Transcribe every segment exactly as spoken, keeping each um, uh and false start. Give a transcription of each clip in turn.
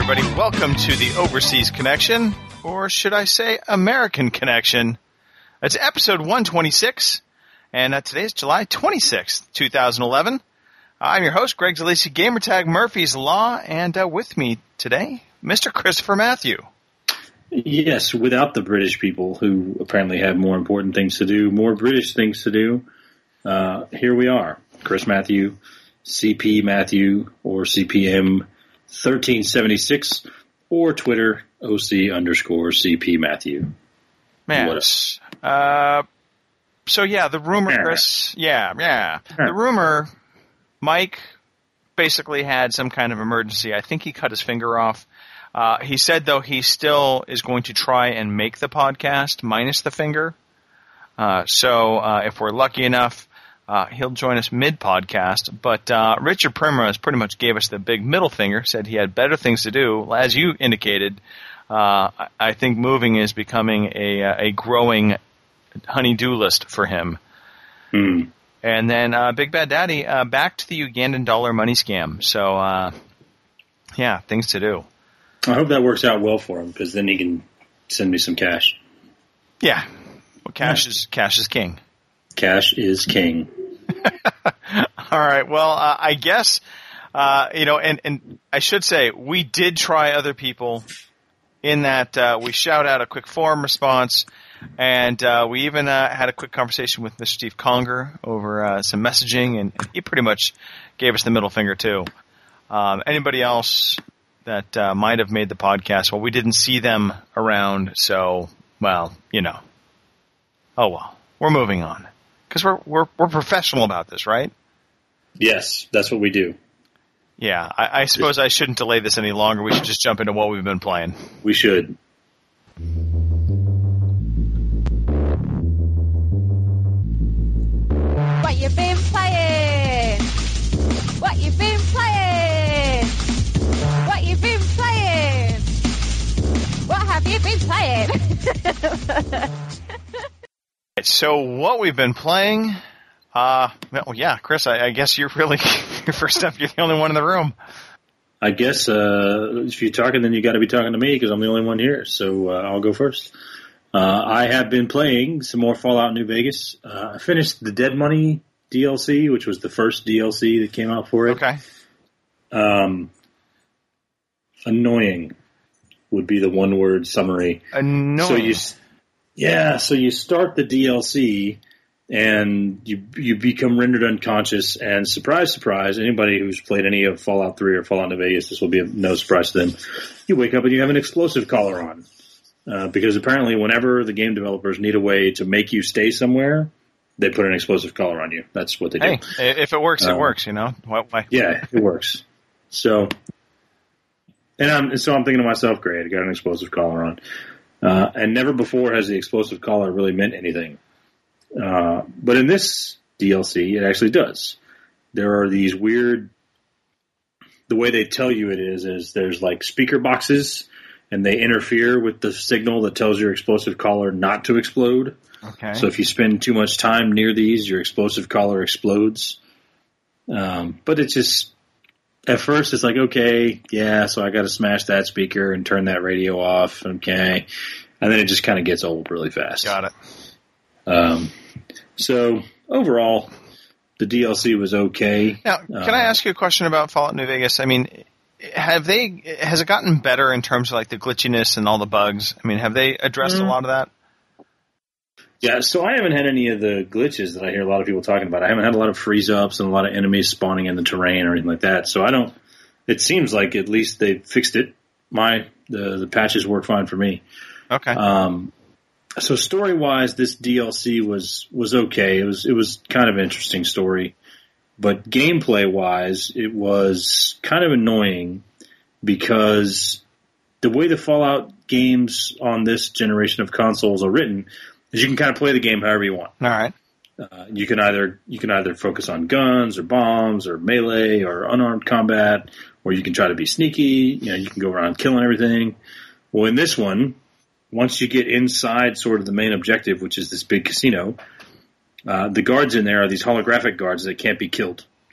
everybody. Welcome to the Overseas Connection, or should I say American Connection. It's episode one twenty-six, and uh, today is July twenty-sixth, twenty eleven. I'm your host, Greg Zalesi, Gamertag Murphy's Law, and uh, with me today, Mister Christopher Matthew. Yes, without the British people who apparently have more important things to do, more British things to do, uh, here we are. Chris Matthew, C P Matthew, or C P M thirteen seventy-six, or Twitter, O C underscore C P Matthew. Man. What uh, so, yeah, the rumor, Yeah. Chris, yeah, yeah. The rumor, Mike basically had some kind of emergency. I think he cut his finger off. Uh, he said, though, he still is going to try and make the podcast minus the finger. Uh, so uh, if we're lucky enough, uh, he'll join us mid-podcast. But uh, Richard Primrose pretty much gave us the big middle finger, said he had better things to do. As you indicated, uh, I- I think moving is becoming a, a growing honey-do list for him. Hmm. And then uh, Big Bad Daddy, uh, back to the Ugandan dollar money scam. So, uh, yeah, things to do. I hope that works out well for him, because then he can send me some cash. Yeah. Well, cash is cash is king. Cash is king. All right. Well, uh, I guess, uh, you know, and, and I should say, we did try other people in that uh, we shout out a quick forum response, and uh, we even uh, had a quick conversation with Mister Steve Conger over uh, some messaging, and he pretty much gave us the middle finger, too. Um, anybody else that uh, might have made the podcast, well, we didn't see them around, so, well, you know. Oh, well. We're moving on. Because we're, we're, we're professional about this, right? Yes, that's what we do. Yeah, I, I suppose I shouldn't delay this any longer. We should just jump into what we've been playing. We should. What you been playing? What you been playing? What you been playing? What have you been playing? So what we've been playing, uh, well, yeah, Chris, I, I guess you're really, you're first up, you're the only one in the room. I guess uh, if you're talking, then you got to be talking to me, because I'm the only one here. So uh, I'll go first. Uh, I have been playing some more Fallout New Vegas. Uh, I finished the Dead Money D L C, which was the first D L C that came out for it. Okay. Um, annoying would be the one-word summary. Annoying. So you, yeah, so you start the D L C, and you you become rendered unconscious, and surprise, surprise, anybody who's played any of Fallout three or Fallout New Vegas, this will be no surprise to them. You wake up and you have an explosive collar on. Uh, because apparently whenever the game developers need a way to make you stay somewhere, they put an explosive collar on you. That's what they do. Hey, if it works, it Um, works, you know? Why, why? Yeah, it works. So, and I'm, so I'm thinking to myself, great, I got an explosive collar on. Uh, and never before has the explosive collar really meant anything. Uh, but in this D L C, it actually does. There are these weird, the way they tell you it is, is there's like speaker boxes, and they interfere with the signal that tells your explosive collar not to explode. Okay. So if you spend too much time near these, your explosive collar explodes. Um, but it's just, at first it's like, okay, yeah, so I got to smash that speaker and turn that radio off, okay. And then it just kind of gets old really fast. Got it. Um, so overall, the D L C was okay. Now, can uh, I ask you a question about Fallout New Vegas? I mean, have they, has it gotten better in terms of like the glitchiness and all the bugs? I mean, have they addressed Mm. a lot of that? Yeah, so I haven't had any of the glitches that I hear a lot of people talking about. I haven't had a lot of freeze-ups and a lot of enemies spawning in the terrain or anything like that. So I don't, it seems like at least they fixed it. My, the, the patches work fine for me. Okay. Um, so story-wise, this D L C was, was okay. It was, it was kind of an interesting story. But gameplay-wise, it was kind of annoying because the way the Fallout games on this generation of consoles are written is you can kind of play the game however you want. All right. Uh, you can either you can either focus on guns or bombs or melee or unarmed combat, or you can try to be sneaky. You know, you can go around killing everything. Well, in this one, once you get inside sort of the main objective, which is this big casino, uh, the guards in there are these holographic guards that can't be killed.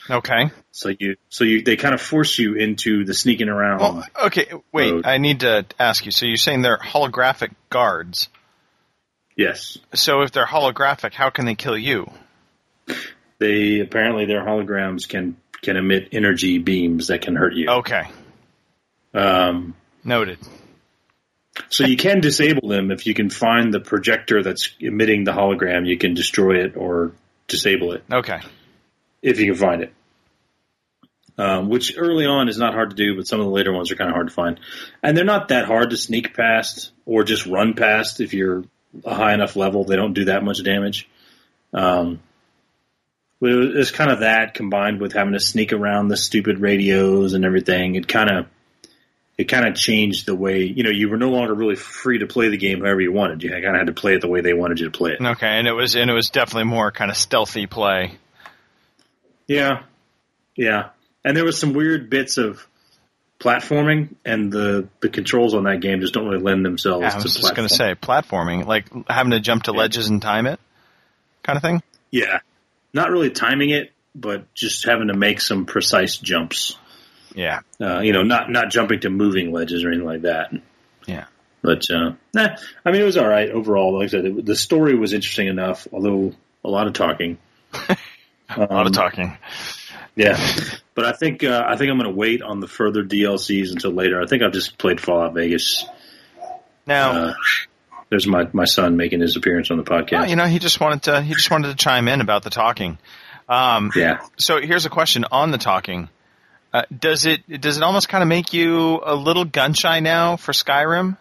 Okay. So you, so you, they kind of force you into the sneaking around. Well, okay, wait. mode. I need to ask you. So you're saying they're holographic guards? Yes. So if they're holographic, how can they kill you? They apparently their holograms can can emit energy beams that can hurt you. Okay. Um, Noted. so you can disable them if you can find the projector that's emitting the hologram. You can destroy it or disable it Okay. if you can find it. Um, which early on is not hard to do, but some of the later ones are kind of hard to find. And they're not that hard to sneak past or just run past if you're a high enough level. They don't do that much damage. Um, but it was, it was kind of that combined with having to sneak around the stupid radios and everything. It kind of it kind of changed the way, you know, you were no longer really free to play the game however you wanted. You kind of had to play it the way they wanted you to play it. Okay, and it was and it was definitely more kind of stealthy play. Yeah, yeah. And there was some weird bits of platforming, and the, the controls on that game just don't really lend themselves Yeah, to I was platforming. just going to say platforming, like having to jump to Yeah. ledges and time it, kind of thing. Yeah. Not really timing it, but just having to make some precise jumps. Yeah, Uh, you know, not not jumping to moving ledges or anything like that. yeah. But, uh, nah, I mean, it was all right overall. Like I said, it, the story was interesting enough, although a lot of talking. A lot Um, of talking. Yeah. But I think uh, I think I'm going to wait on the further D L Cs until later. I think I've just played Fallout Vegas. Now, Uh, there's my, my son making his appearance on the podcast. well, you know, he just wanted to he just wanted to chime in about the talking. Um, Yeah. So here's a question on the talking. Uh, does it does it almost kind of make you a little gun shy now for Skyrim?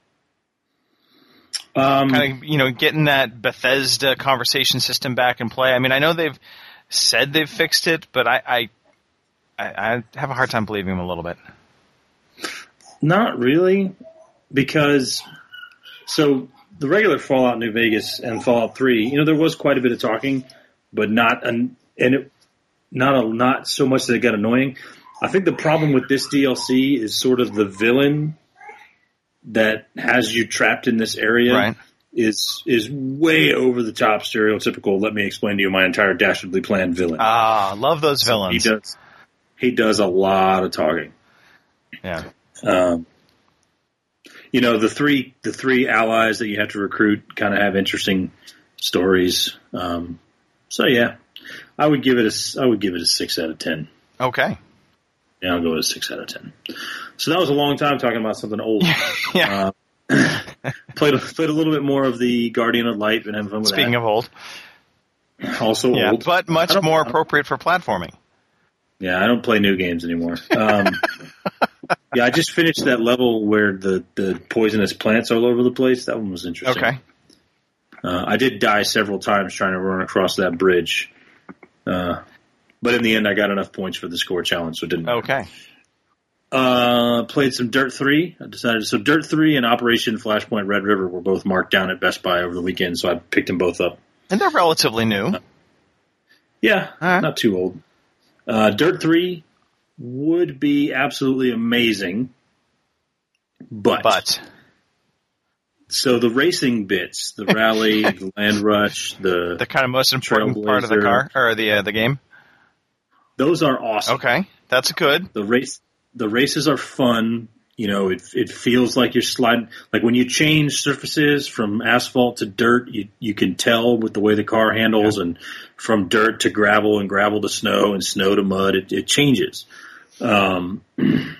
Um, Kind of, you know, getting that Bethesda conversation system back in play. I mean, I know they've said they've fixed it, but I I, I, I have a hard time believing them a little bit. Not really, because so the regular Fallout New Vegas and Fallout three, you know, there was quite a bit of talking, but not an, and it, not a, not so much that it got annoying. I think the problem with this D L C is sort of the villain that has you trapped in this area Right. is is way over the top, stereotypical. Let me explain to you my entire dastardly plan villain. Ah, love those He villains. does he does a lot of talking. Yeah. Um, you know, the three the three allies that you have to recruit kind of have interesting stories. Um, so yeah, I would give it a I would give it a six out of ten. Okay. Yeah, I'll go with a six out of ten. So that was a long time talking about something old. Yeah. Uh, played played a little bit more of the Guardian of Light, been having fun with Speaking of old, that. Also yeah, old, but I much don't- more appropriate for platforming. Yeah, I don't play new games anymore. Um, yeah, I just finished that level where the, the poisonous plants all over the place. That one was interesting. Okay. Uh, I did die several times trying to run across that bridge. Uh, but in the end, I got enough points for the score challenge, so it didn't matter. Okay. Uh, played some Dirt three. I decided, so Dirt three and Operation Flashpoint Red River were both marked down at Best Buy over the weekend, so I picked them both up. And they're relatively new. Yeah, All right. not too old. Uh, Dirt three would be absolutely amazing, but, But so the racing bits, the rally, the land rush, the, the kind of most important part of the Trailblazer. car or the uh, the game. those are awesome. Okay, that's good. The race, the races are fun. You know, it it feels like you're sliding. Like when you change surfaces from asphalt to dirt, you you can tell with the way the car handles, and from dirt to gravel and gravel to snow and snow to mud, it, it changes. Um, I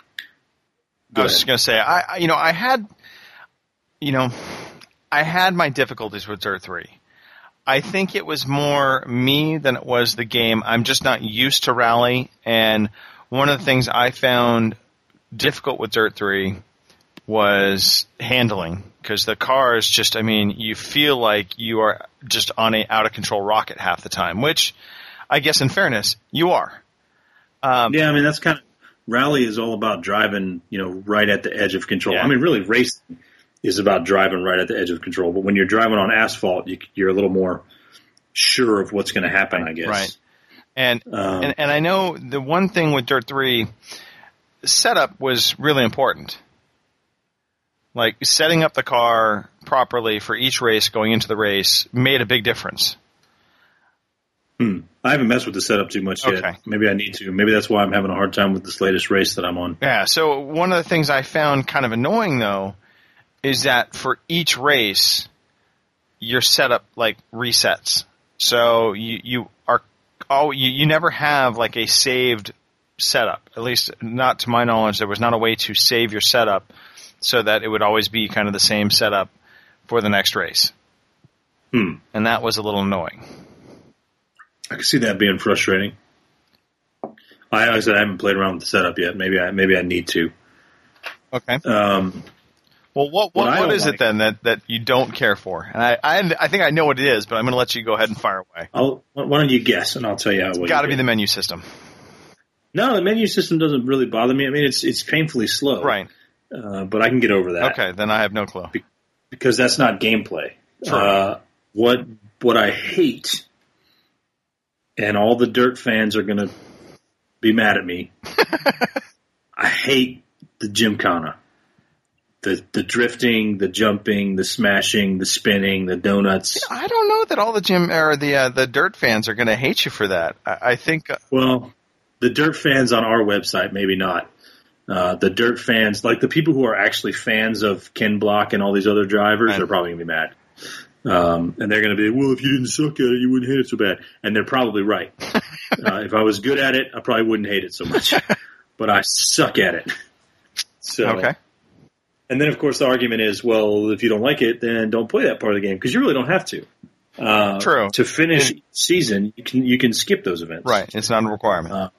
was just going to say, I, I you know, I had, you know, I had my difficulties with Dirt three. I think it was more me than it was the game. I'm just not used to rally, and one of the things I found difficult with Dirt three was handling, because the cars just, I mean, you feel like you are just on a out of control rocket half the time, which I guess in fairness, you are. Um, yeah, I mean that's kind of rally is all about driving, you know, right at the edge of control. Yeah. I mean, really, racing is about driving right at the edge of control. But when you're driving on asphalt, you, you're a little more sure of what's going to happen, I guess. Right. And, Um, and and I know the one thing with Dirt three, setup was really important. Like setting up the car properly for each race going into the race made a big difference. Hmm. I haven't messed with the setup too much yet. Okay. Maybe I need to. Maybe that's why I'm having a hard time with this latest race that I'm on. Yeah, so one of the things I found kind of annoying, though, is that for each race, your setup, like, resets. So you, you are oh, you, you never have, like, a saved setup. At least, not to my knowledge, there was not a way to save your setup so that it would always be kind of the same setup for the next race. Hmm. And that was a little annoying. I can see that being frustrating. I, like I said, I haven't played around with the setup yet. Maybe I maybe I need to. Okay. Um, well, what what, what I what don't is like- it then that, that you don't care for? And I, I I think I know what it is, but I'm going to let you go ahead and fire away. I'll, why don't you guess, and I'll tell you how. It's what got to you be did. the menu system. No, the menu system doesn't really bother me. I mean, it's it's painfully slow. Right. Uh, but I can get over that. Okay, then I have no clue. Because that's not gameplay. True. Uh, what what I hate, and all the dirt fans are going to be mad at me. I hate the Gymkhana. The the drifting, the jumping, the smashing, the spinning, the donuts. I don't know that all the gym or the uh, the dirt fans are going to hate you for that. I, I think. Uh, Well, the dirt fans on our website, maybe not. Uh, the dirt fans, like the people who are actually fans of Ken Block and all these other drivers, Right. are probably going to be mad. Um, and they're going to be, well, if you didn't suck at it, you wouldn't hate it so bad. And they're probably right. uh, if I was good at it, I probably wouldn't hate it so much. But I suck at it. So, okay. And then, of course, the argument is, well, if you don't like it, then don't play that part of the game, because you really don't have to. Uh, True. To finish And- season, you can you can skip those events. Right. It's not a requirement. Uh,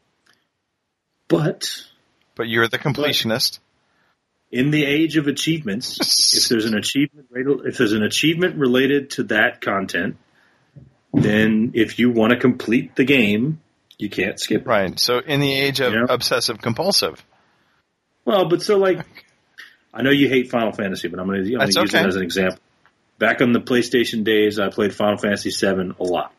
But but you're the completionist. in the age of achievements, if there's an achievement if there's an achievement related to that content, then if you want to complete the game, you can't skip it. Right. So in the age of Yeah. obsessive compulsive. Well, but so like, I know you hate Final Fantasy, but I'm going to That's use okay. it as an example. Back on the PlayStation days, I played Final Fantasy seven a lot.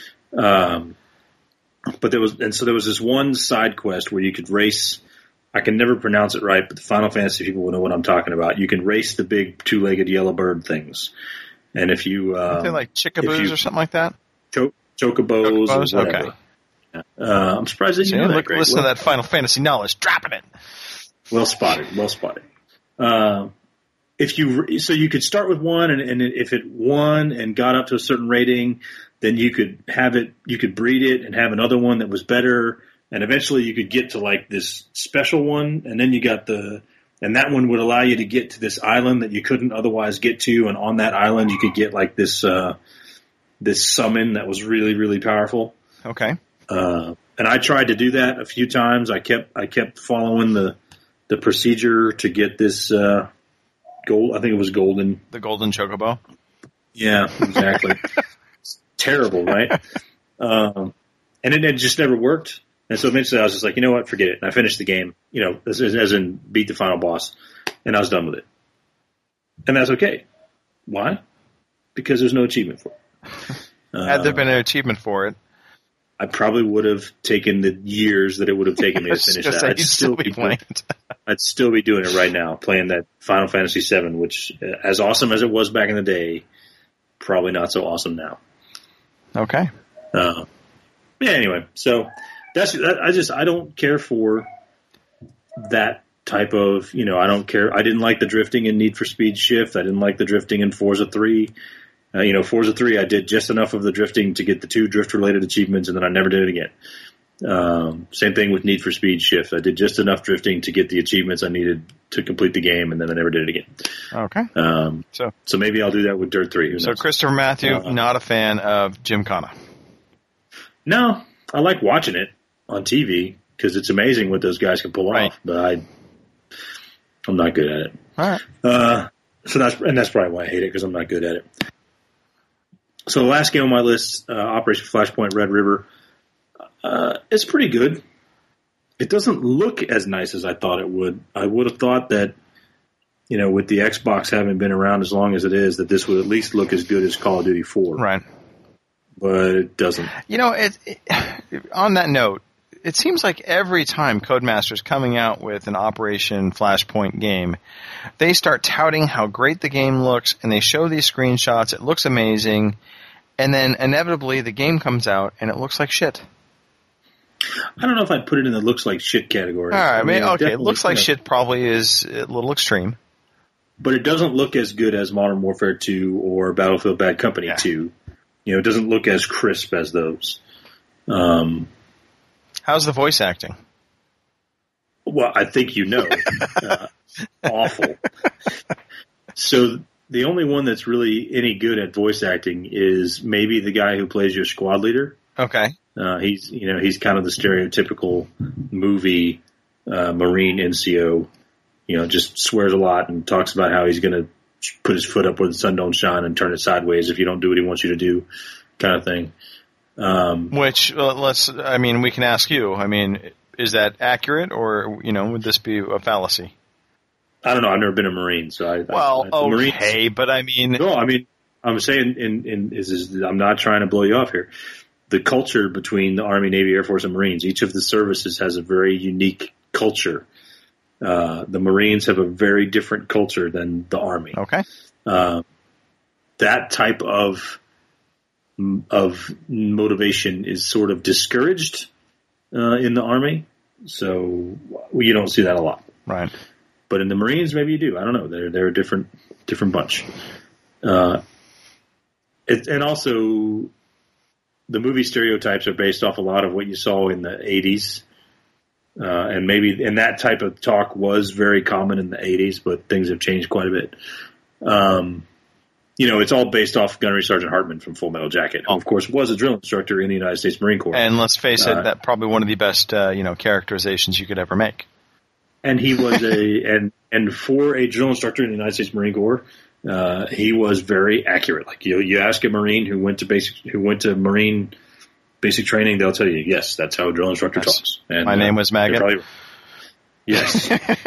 Um, but there was, and so there was this one side quest where you could race. I can never pronounce it right, but the Final Fantasy people will know what I'm talking about. You can race the big two-legged yellow bird things, and if you, Are um, they like chickaboos if you- or something like that? cho- chocobos, Chocobos? or whatever. Okay. Uh, I'm surprised that See, you know that. look, Greg. listen Well- to that Final Fantasy knowledge. Dropping it. Well spotted. Well spotted. Uh, if you so you could start with one, and, and if it won and got up to a certain rating, then you could have it. You could breed it and have another one that was better, and eventually you could get to like this special one, and then you got the and that one would allow you to get to this island that you couldn't otherwise get to, and on that island you could get like this uh, this summon that was really really powerful. Okay. Uh, and I tried to do that a few times. I kept I kept following the the procedure to get this uh, gold. I think it was golden. The golden chocobo. Yeah, exactly. Terrible, right? Um, and it, it just never worked. And so eventually I was just like, you know what, forget it. And I finished the game, you know, as, as in beat the final boss, and I was done with it. And that's okay. Why? Because there's no achievement for it. Uh, Had there been an achievement for it, I probably would have taken the years that it would have taken me to finish just that. say I'd you'd still still be be playing doing, it. I'd still be doing it right now, playing that Final Fantasy seven, which, uh, as awesome as it was back in the day, probably not so awesome now. Okay. Uh, yeah. Anyway, so that's that, I just I don't care for that type of you know I don't care. I didn't like the drifting in Need for Speed Shift. I didn't like the drifting in Forza three. Uh, you know, Forza three, I did just enough of the drifting to get the two drift-related achievements, and then I never did it again. Um, same thing with Need for Speed Shift. I did just enough drifting to get the achievements I needed to complete the game, and then I never did it again. Okay. Um, So, so maybe I'll do that with Dirt three. Who so knows? Christopher Matthew, Uh, not a fan of Gymkhana. No, I like watching it on T V because it's amazing what those guys can pull Right. off, but I, I'm not good at it. All right. Uh, so that's and that's probably why I hate it because I'm not good at it. So the last game on my list, uh, Operation Flashpoint Red River, uh, it's pretty good. It doesn't look as nice as I thought it would. I would have thought that, you know, with the Xbox having been around as long as it is, that this would at least look as good as Call of Duty four. Right. But it doesn't. You know, it, it, on that note, it seems like every time Codemaster's coming out with an Operation Flashpoint game, they start touting how great the game looks, and they show these screenshots. It looks amazing, and then inevitably the game comes out and it looks like shit. I don't know if I'd put it in the looks like shit category. All right, I mean, it okay, it looks like you know, shit probably is a little extreme. but it doesn't look as good as Modern Warfare two or Battlefield Bad Company Yeah. two. You know, it doesn't look as crisp as those. Um, How's the voice acting? well, I think you know, uh, awful. So the only one that's really any good at voice acting is maybe the guy who plays your squad leader. Okay. Uh, he's, you know, he's kind of the stereotypical movie uh, Marine N C O. You know, just swears a lot and talks about how he's going to put his foot up where the sun don't shine and turn it sideways if you don't do what he wants you to do, kind of thing. Um, Which, uh, let's, I mean, we can ask you. I mean, is that accurate or, you know, would this be a fallacy? I don't know. I've never been a Marine, so I. Well, I, I, the okay, Marines, but I mean. no, I mean, I'm saying, in, in is, is I'm not trying to blow you off here. The culture between the Army, Navy, Air Force, and Marines, each of the services has a very unique culture. Uh, the Marines have a very different culture than the Army. Okay. Uh, that type of of motivation is sort of discouraged uh, in the Army, so you don't see that a lot. Right. But in the Marines, maybe you do. I don't know. They're they're a different different bunch. Uh, it, and also, the movie stereotypes are based off a lot of what you saw in the eighties. Uh, and maybe, and that type of talk was very common in the eighties, but things have changed quite a bit. Um, you know, it's all based off Gunnery Sergeant Hartman from Full Metal Jacket, who, of course, was a drill instructor in the United States Marine Corps. And let's face it, Uh, that probably one of the best, uh, you know, characterizations you could ever make. And he was a, and, and for a drill instructor in the United States Marine Corps, uh, he was very accurate. Like, you, you ask a Marine who went to basic, who went to Marine basic training, they'll tell you, yes, that's how a drill instructor Yes. talks. And, My uh, name was Maggot. they're probably- Yes.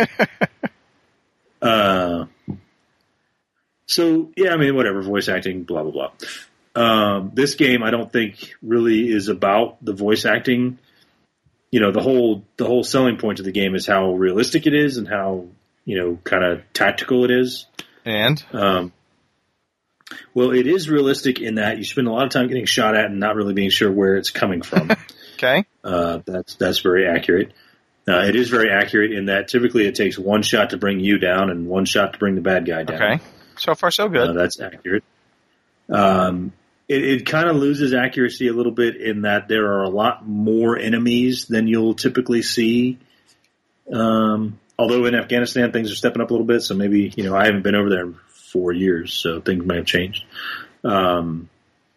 uh, so, yeah, I mean, whatever, voice acting, blah, blah, blah. Um, this game, I don't think really is about the voice acting. You know, the whole, the whole selling point of the game is how realistic it is and how, you know, kind of tactical it is. And? Um, well, it is realistic in that you spend a lot of time getting shot at and not really being sure where it's coming from. Okay. Uh, that's that's very accurate. Uh, it is very accurate in that typically it takes one shot to bring you down and one shot to bring the bad guy down. Okay. So far, so good. Uh, that's accurate. Um, it it kind of loses accuracy a little bit in that there are a lot more enemies than you'll typically see. Um, although in Afghanistan things are stepping up a little bit, so maybe, you know, I haven't been over there in four years, so things may have changed. Um,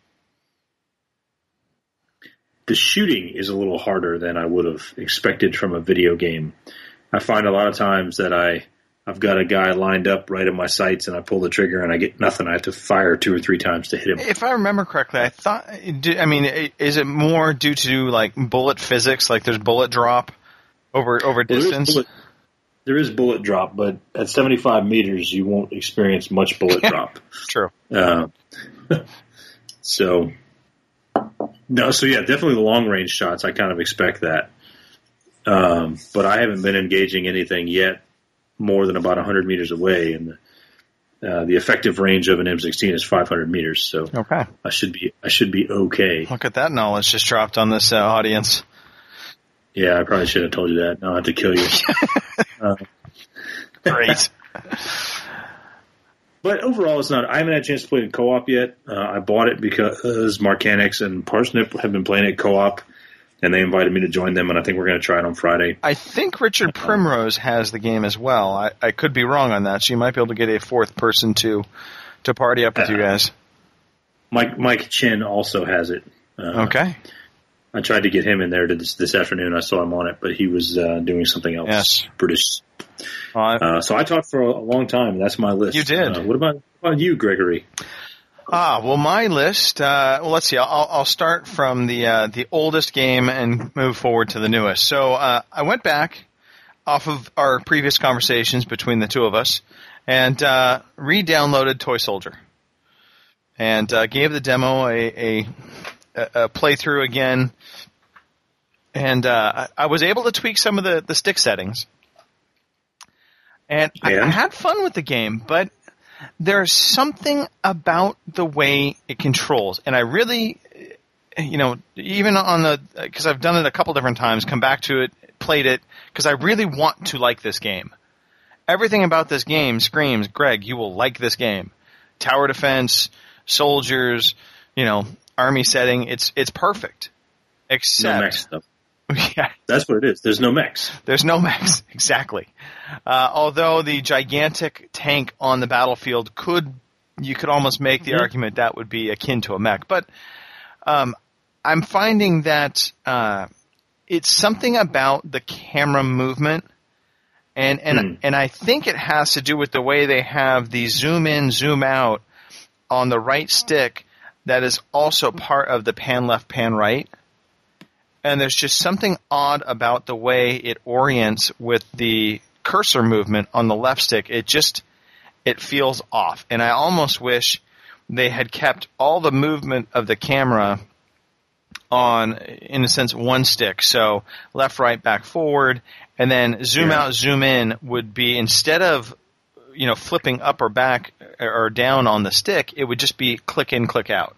the shooting is a little harder than I would have expected from a video game. I find a lot of times that I, I've got a guy lined up right in my sights and I pull the trigger and I get nothing. I have to fire two or three times to hit him. If I remember correctly, I thought, I mean, is it more due to, like, bullet physics, like there's bullet drop over over Well, there is distance? bullet- There is bullet drop, but at seventy-five meters, you won't experience much bullet drop. True. Uh, so, no, so yeah, definitely the long range shots. I kind of expect that. Um, but I haven't been engaging anything yet more than about one hundred meters away, and the, uh, the effective range of an M sixteen is five hundred meters. So Okay. I should be I should be okay. Look at that knowledge just dropped on this uh, audience. Yeah, I probably should have told you that. Now I have to kill you. uh, Great. But overall, it's not. I haven't had a chance to play it co-op yet. Uh, I bought it because Marcanix and Parsnip have been playing it co-op, and they invited me to join them, and I think we're going to try it on Friday. I think Richard Primrose has the game as well. I, I could be wrong on that, so you might be able to get a fourth person to to party up with Uh, you guys. Mike Mike Chin also has it. Uh, Okay. I tried to get him in there to this, this afternoon. I saw him on it, but he was uh, doing something else. Yes. British. Well, I- Uh, so I talked for a, a long time. That's my list. You did. Uh, what about, what about you, Gregory? Ah, well, my list. Uh, well, let's see. I'll, I'll start from the uh, the oldest game and move forward to the newest. So uh, I went back off of our previous conversations between the two of us and uh, re-downloaded Toy Soldier and uh, gave the demo a, a, a playthrough again. And uh, I was able to tweak some of the, the stick settings. And I, Yeah. I had fun with the game, but there's something about the way it controls, and I really, you know, even on the, because I've done it a couple different times, come back to it, played it, because I really want to like this game. Everything about this game screams, Greg, you will like this game. Tower defense, soldiers, you know, army setting, it's it's perfect. Except, no mech stuff. Yeah. That's what it is. There's no mechs. There's no mechs, exactly. Uh, although the gigantic tank on the battlefield could, you could almost make the mm-hmm. argument that would be akin to a mech. But um, I'm finding that uh, it's something about the camera movement, and and mm. and I think it has to do with the way they have the zoom in, zoom out on the right stick that is also part of the pan left, pan right. And there's just something odd about the way it orients with the cursor movement on the left stick. It just, it feels off. And I almost wish they had kept all the movement of the camera on, in a sense, one stick. So left, right, back, forward, and then zoom yeah. out, zoom in would be, instead of, you know, flipping up or back or down on the stick, it would just be click in, click out.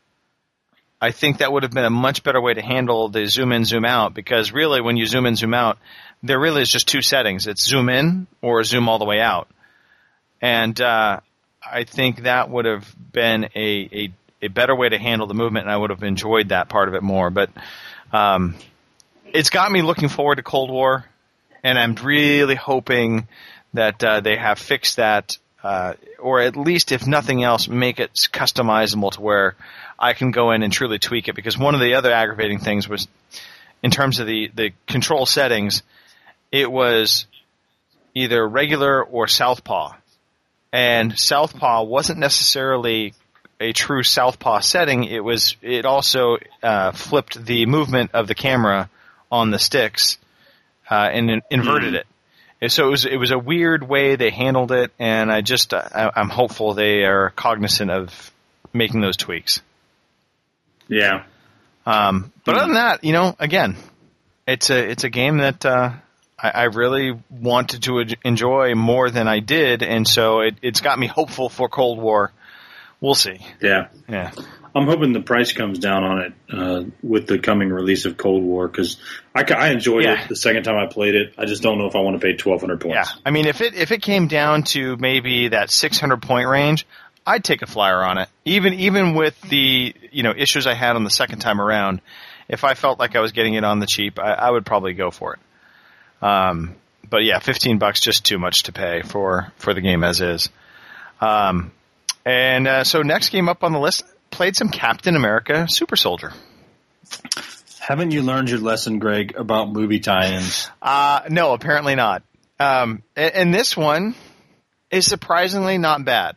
I think that would have been a much better way to handle the zoom in, zoom out, because really when you zoom in, zoom out, there really is just two settings. It's zoom in or zoom all the way out. And uh, I think that would have been a, a, a better way to handle the movement, and I would have enjoyed that part of it more. But um, it's got me looking forward to Cold War, and I'm really hoping that uh, they have fixed that, uh, or at least, if nothing else, make it customizable to where I can go in and truly tweak it, because one of the other aggravating things was, in terms of the, the control settings, it was either regular or southpaw. And southpaw wasn't necessarily a true southpaw setting. It was, it also uh, flipped the movement of the camera on the sticks uh, and in, inverted it. And so it was, it was a weird way they handled it, and I just, I, I'm hopeful they are cognizant of making those tweaks. Yeah. Um, but other than that, you know, again, it's a it's a game that uh, I, I really wanted to enjoy more than I did, and so it, it's got me hopeful for Cold War. We'll see. Yeah. Yeah. I'm hoping the price comes down on it uh, with the coming release of Cold War, because I, I enjoyed yeah. it the second time I played it. I just don't know if I want to pay twelve hundred points. Yeah. I mean, if it if it came down to maybe that six hundred point range, I'd take a flyer on it. Even even with the, you know, issues I had on the second time around, if I felt like I was getting it on the cheap, I, I would probably go for it. Um, but yeah, fifteen bucks just too much to pay for, for the game as is. Um, and uh, so next game up on the list, played some Captain America Super Soldier. Haven't you learned your lesson, Greg, about movie tie-ins? Uh, no, apparently not. Um, and, and this one is surprisingly not bad.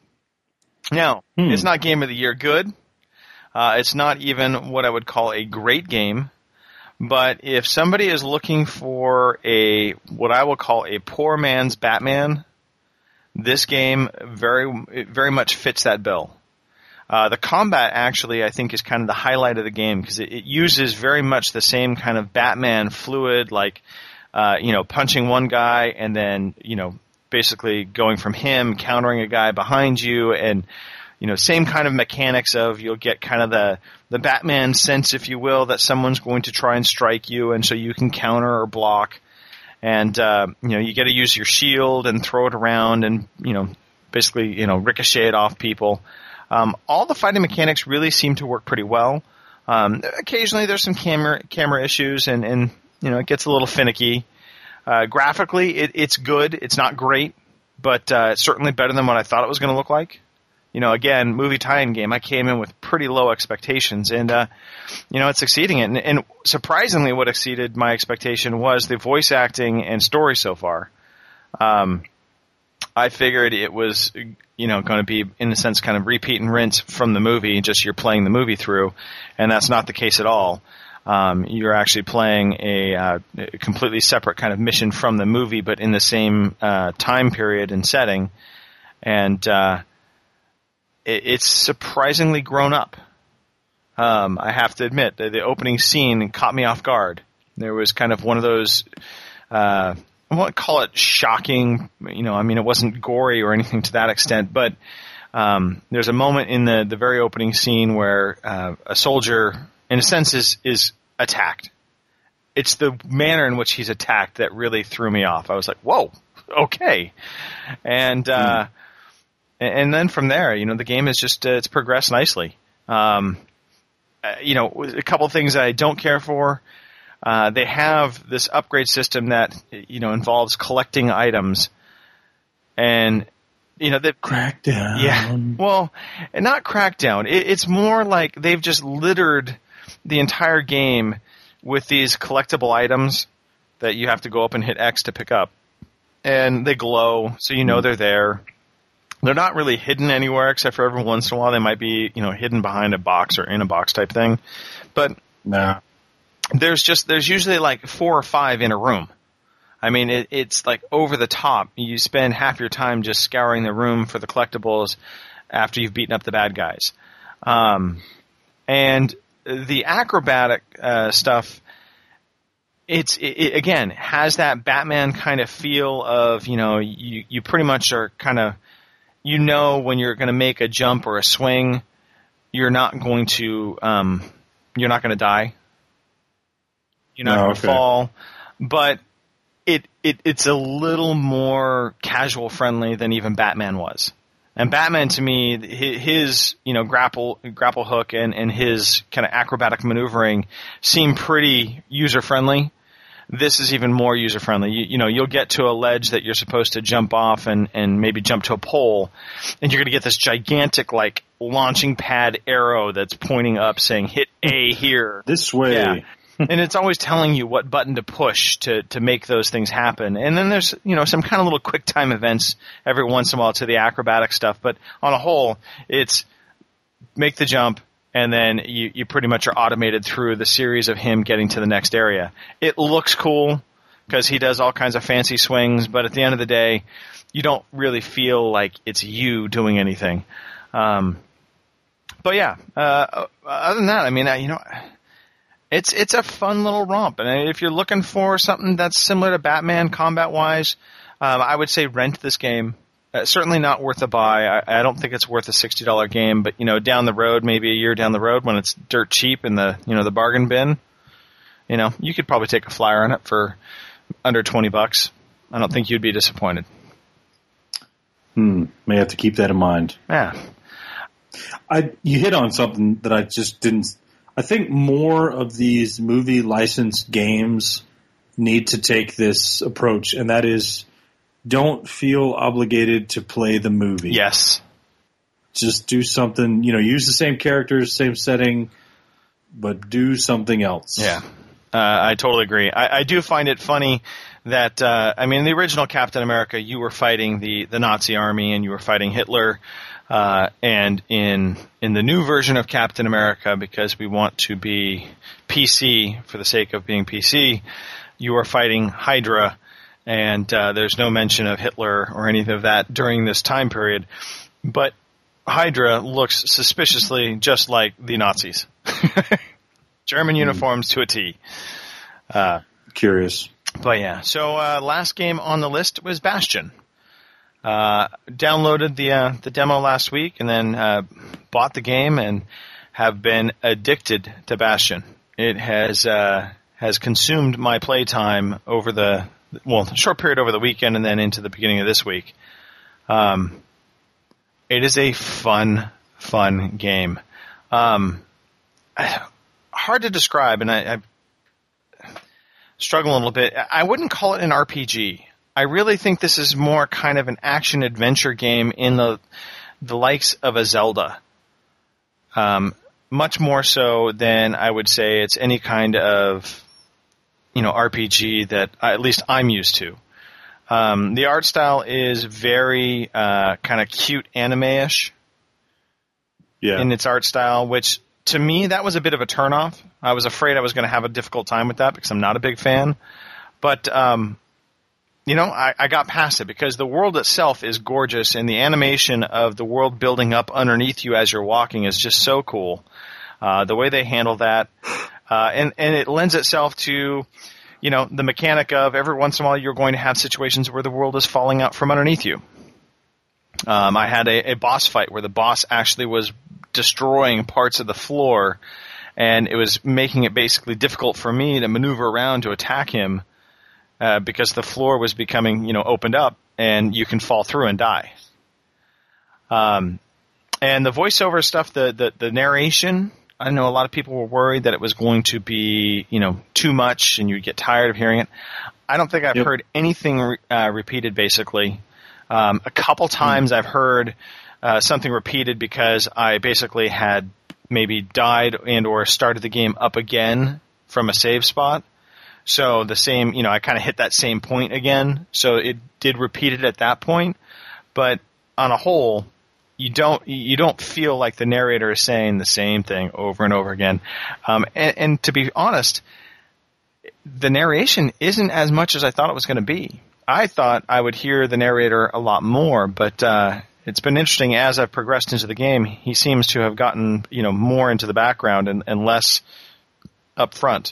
Now, hmm. it's not Game of the Year good. Uh, it's not even what I would call a great game. But if somebody is looking for a what I will call a poor man's Batman, this game very very much fits that bill. Uh, the combat actually, I think, is kind of the highlight of the game, because it, it uses very much the same kind of Batman fluid, like uh, you know, punching one guy and then, you know, basically going from him, countering a guy behind you, and, you know, same kind of mechanics of you'll get kind of the, the Batman sense, if you will, that someone's going to try and strike you, and so you can counter or block. And, uh, you know, you got to use your shield and throw it around and, you know, basically, you know, ricochet it off people. Um, all the fighting mechanics really seem to work pretty well. Um, occasionally there's some camera, camera issues, and, and, you know, it gets a little finicky. Uh, graphically, it, it's good. It's not great, but uh, it's certainly better than what I thought it was going to look like. You know, again, movie tie-in game, I came in with pretty low expectations, and, uh, you know, it's exceeding it. And, and surprisingly, what exceeded my expectation was the voice acting and story so far. Um, I figured it was, you know, going to be, in a sense, kind of repeat and rinse from the movie, just you're playing the movie through, and that's not the case at all. Um, you're actually playing a, uh, a completely separate kind of mission from the movie, but in the same uh, time period and setting. And uh, it, it's surprisingly grown up. Um, I have to admit, the, the opening scene caught me off guard. There was kind of one of those uh, I won't call it shocking. You know, I mean, it wasn't gory or anything to that extent, but um, there's a moment in the, the very opening scene where uh, a soldier, in a sense, is is attacked. It's the manner in which he's attacked that really threw me off. I was like, whoa, okay. And uh, mm. and then from there, you know, the game is just, uh, it's progressed nicely. Um, uh, you know, a couple of things that I don't care for. Uh, they have this upgrade system that, you know, involves collecting items. And, you know, the Crackdown. Yeah. Well, not Crackdown. It, it's more like they've just littered the entire game with these collectible items that you have to go up and hit X to pick up. And they glow, so you know they're there. They're not really hidden anywhere, except for every once in a while they might be, you know, hidden behind a box or in a box type thing. But nah. there's just there's usually like four or five in a room. I mean, it, it's like over the top. You spend half your time just scouring the room for the collectibles after you've beaten up the bad guys. Um, and the acrobatic uh, stuff, it's it, it, again has that Batman kind of feel of, you know, you you pretty much are kind of, you know, when you're going to make a jump or a swing, you're not going to um, you're not going to die. You're not oh, going to okay. fall, but it it it's a little more casual friendly than even Batman was. And Batman, to me, his, you know, grapple grapple hook and, and his kind of acrobatic maneuvering seem pretty user-friendly. This is even more user-friendly. You, you know, you'll get to a ledge that you're supposed to jump off and, and maybe jump to a pole, and you're going to get this gigantic, like, launching pad arrow that's pointing up saying, hit A here. This way. Yeah. And it's always telling you what button to push to, to make those things happen. And then there's, you know, some kind of little quick time events every once in a while to the acrobatic stuff. But on a whole, it's make the jump, and then you, you pretty much are automated through the series of him getting to the next area. It looks cool because he does all kinds of fancy swings, but at the end of the day, you don't really feel like it's you doing anything. Um, but yeah, uh, other than that, I mean, I, you know... It's it's a fun little romp, and if you're looking for something that's similar to Batman combat-wise, um, I would say rent this game. Uh, certainly not worth a buy. I, I don't think it's worth a sixty dollars game, but you know, down the road, maybe a year down the road, when it's dirt cheap in the you know the bargain bin, you know, you could probably take a flyer on it for under twenty bucks. I don't think you'd be disappointed. Hmm. May have to keep that in mind. Yeah. I you hit on something that I just didn't. I think more of these movie licensed games need to take this approach, and that is don't feel obligated to play the movie. Yes. Just do something, you know, use the same characters, same setting, but do something else. Yeah. Uh, I totally agree. I, I do find it funny that, uh, I mean, in the original Captain America, you were fighting the, the Nazi army and you were fighting Hitler. Uh, and in in the new version of Captain America, because we want to be P C for the sake of being P C, you are fighting Hydra, and uh, there's no mention of Hitler or anything of that during this time period. But Hydra looks suspiciously just like the Nazis. German mm. uniforms to a T. Uh, Curious. But yeah, so uh, last game on the list was Bastion. Uh, downloaded the uh, the demo last week and then uh, bought the game and have been addicted to Bastion. It has uh, has consumed my playtime over the well short period over the weekend and then into the beginning of this week. Um, it is a fun, fun game. Um, hard to describe, and I, I struggle a little bit. I wouldn't call it an R P G. I really think this is more kind of an action-adventure game in the the likes of a Zelda. Um, much more so than I would say it's any kind of, you know, R P G that I, at least I'm used to. Um, the art style is very uh, kind of cute anime-ish yeah. in its art style, which to me, that was a bit of a turnoff. I was afraid I was going to have a difficult time with that because I'm not a big fan. But... Um, You know, I, I got past it because the world itself is gorgeous, and the animation of the world building up underneath you as you're walking is just so cool. Uh, the way they handle that, uh, and and it lends itself to you know, the mechanic of every once in a while you're going to have situations where the world is falling out from underneath you. Um, I had a, a boss fight where the boss actually was destroying parts of the floor, and it was making it basically difficult for me to maneuver around to attack him uh, because the floor was becoming, you know, opened up, and you can fall through and die. Um, and the voiceover stuff, the, the, the narration, I know a lot of people were worried that it was going to be, you know, too much and you'd get tired of hearing it. I don't think I've yep. heard anything re- uh, repeated, basically. Um, a couple times mm. I've heard uh, something repeated because I basically had maybe died and or started the game up again from a save spot. So the same, you know, I kind of hit that same point again. So it did repeat it at that point. But on a whole, you don't you don't feel like the narrator is saying the same thing over and over again. Um, and, and to be honest, the narration isn't as much as I thought it was going to be. I thought I would hear the narrator a lot more, but uh, it's been interesting as I've progressed into the game. He seems to have gotten, you know, more into the background and, and less up front.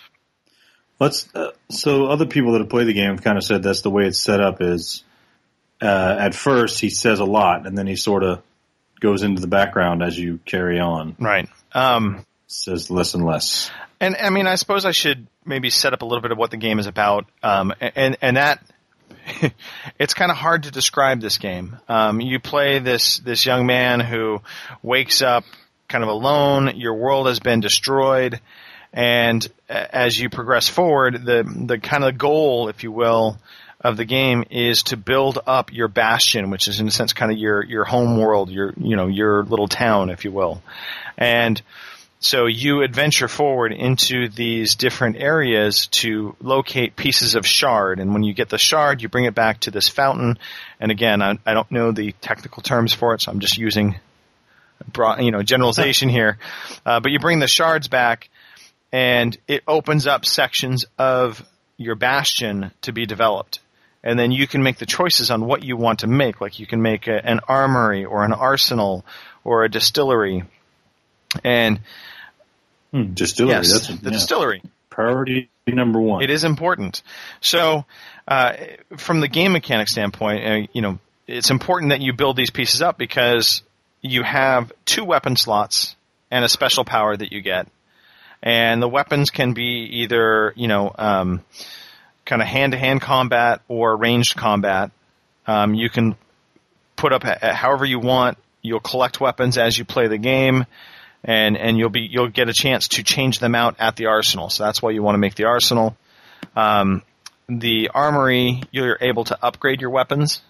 Let's uh, so other people that have played the game have kind of said that's the way it's set up. Is uh, at first he says a lot, and then he sort of goes into the background as you carry on. Right. Um, says less and less. And I mean, I suppose I should maybe set up a little bit of what the game is about, um, and and that. It's kind of hard to describe this game. Um, you play this this young man who wakes up kind of alone. Your world has been destroyed, and as you progress forward, the the kind of goal, if you will, of the game is to build up your bastion, which is in a sense kind of your your home world, your you know your little town, if you will, and. So you adventure forward into these different areas to locate pieces of shard, and when you get the shard, you bring it back to this fountain. And again, I, I don't know the technical terms for it, so I'm just using broad, you know, generalization here. Uh, but you bring the shards back, and it opens up sections of your bastion to be developed. And then you can make the choices on what you want to make, like you can make a, an armory or an arsenal or a distillery. And hmm, distillery, yes, that's the yeah. distillery. Priority number one. It is important. So, uh, from the game mechanic standpoint, uh, you know, it's important that you build these pieces up because you have two weapon slots and a special power that you get. And the weapons can be either, you know, um, kind of hand-to-hand combat or ranged combat. Um, you can put up a, a, however you want. You'll collect weapons as you play the game. And and you'll be you'll get a chance to change them out at the arsenal. So that's why you want to make the arsenal. Um, the armory, you're able to upgrade your weapons,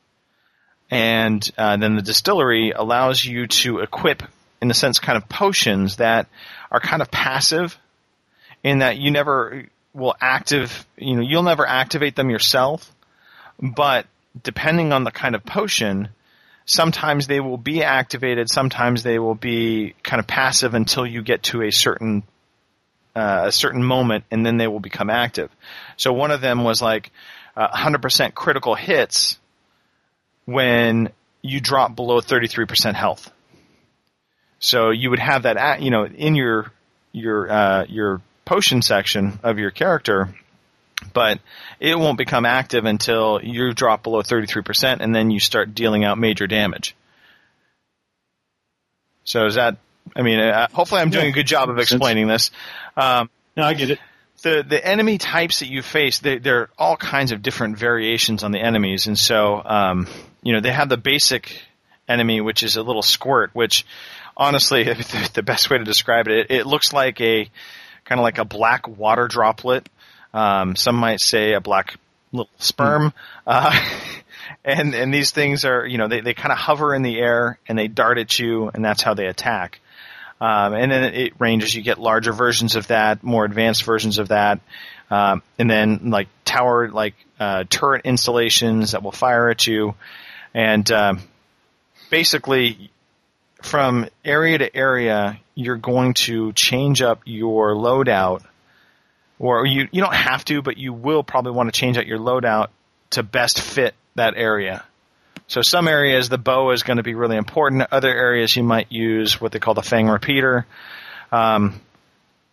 and uh, then the distillery allows you to equip, in a sense, kind of potions that are kind of passive, in that you never will active. You know, you'll never activate them yourself, but depending on the kind of potion. Sometimes they will be activated. Sometimes they will be kind of passive until you get to a certain uh, a certain moment, and then they will become active. So one of them was like uh, one hundred percent critical hits when you drop below thirty-three percent health. So you would have that, at, you know, in your your uh, your potion section of your character. But it won't become active until you drop below thirty-three percent, and then you start dealing out major damage. So is that, I mean, uh, hopefully I'm doing yeah. a good job of explaining this. Um, no, I get it. The the enemy types that you face, they, there are all kinds of different variations on the enemies. And so, um, you know, they have the basic enemy, which is a little squirt, which honestly, the best way to describe it, it, it looks like a kind of like a black water droplet. Um, some might say a black little sperm, uh, and and these things are, you know, they, they kind of hover in the air and they dart at you, and that's how they attack. Um, and then it ranges. You get larger versions of that, more advanced versions of that, um, and then like tower, like uh, turret installations that will fire at you, and uh, basically from area to area, you're going to change up your loadout. Or you, you don't have to, but you will probably want to change out your loadout to best fit that area. So some areas the bow is going to be really important. Other areas you might use what they call the Fang Repeater. Um,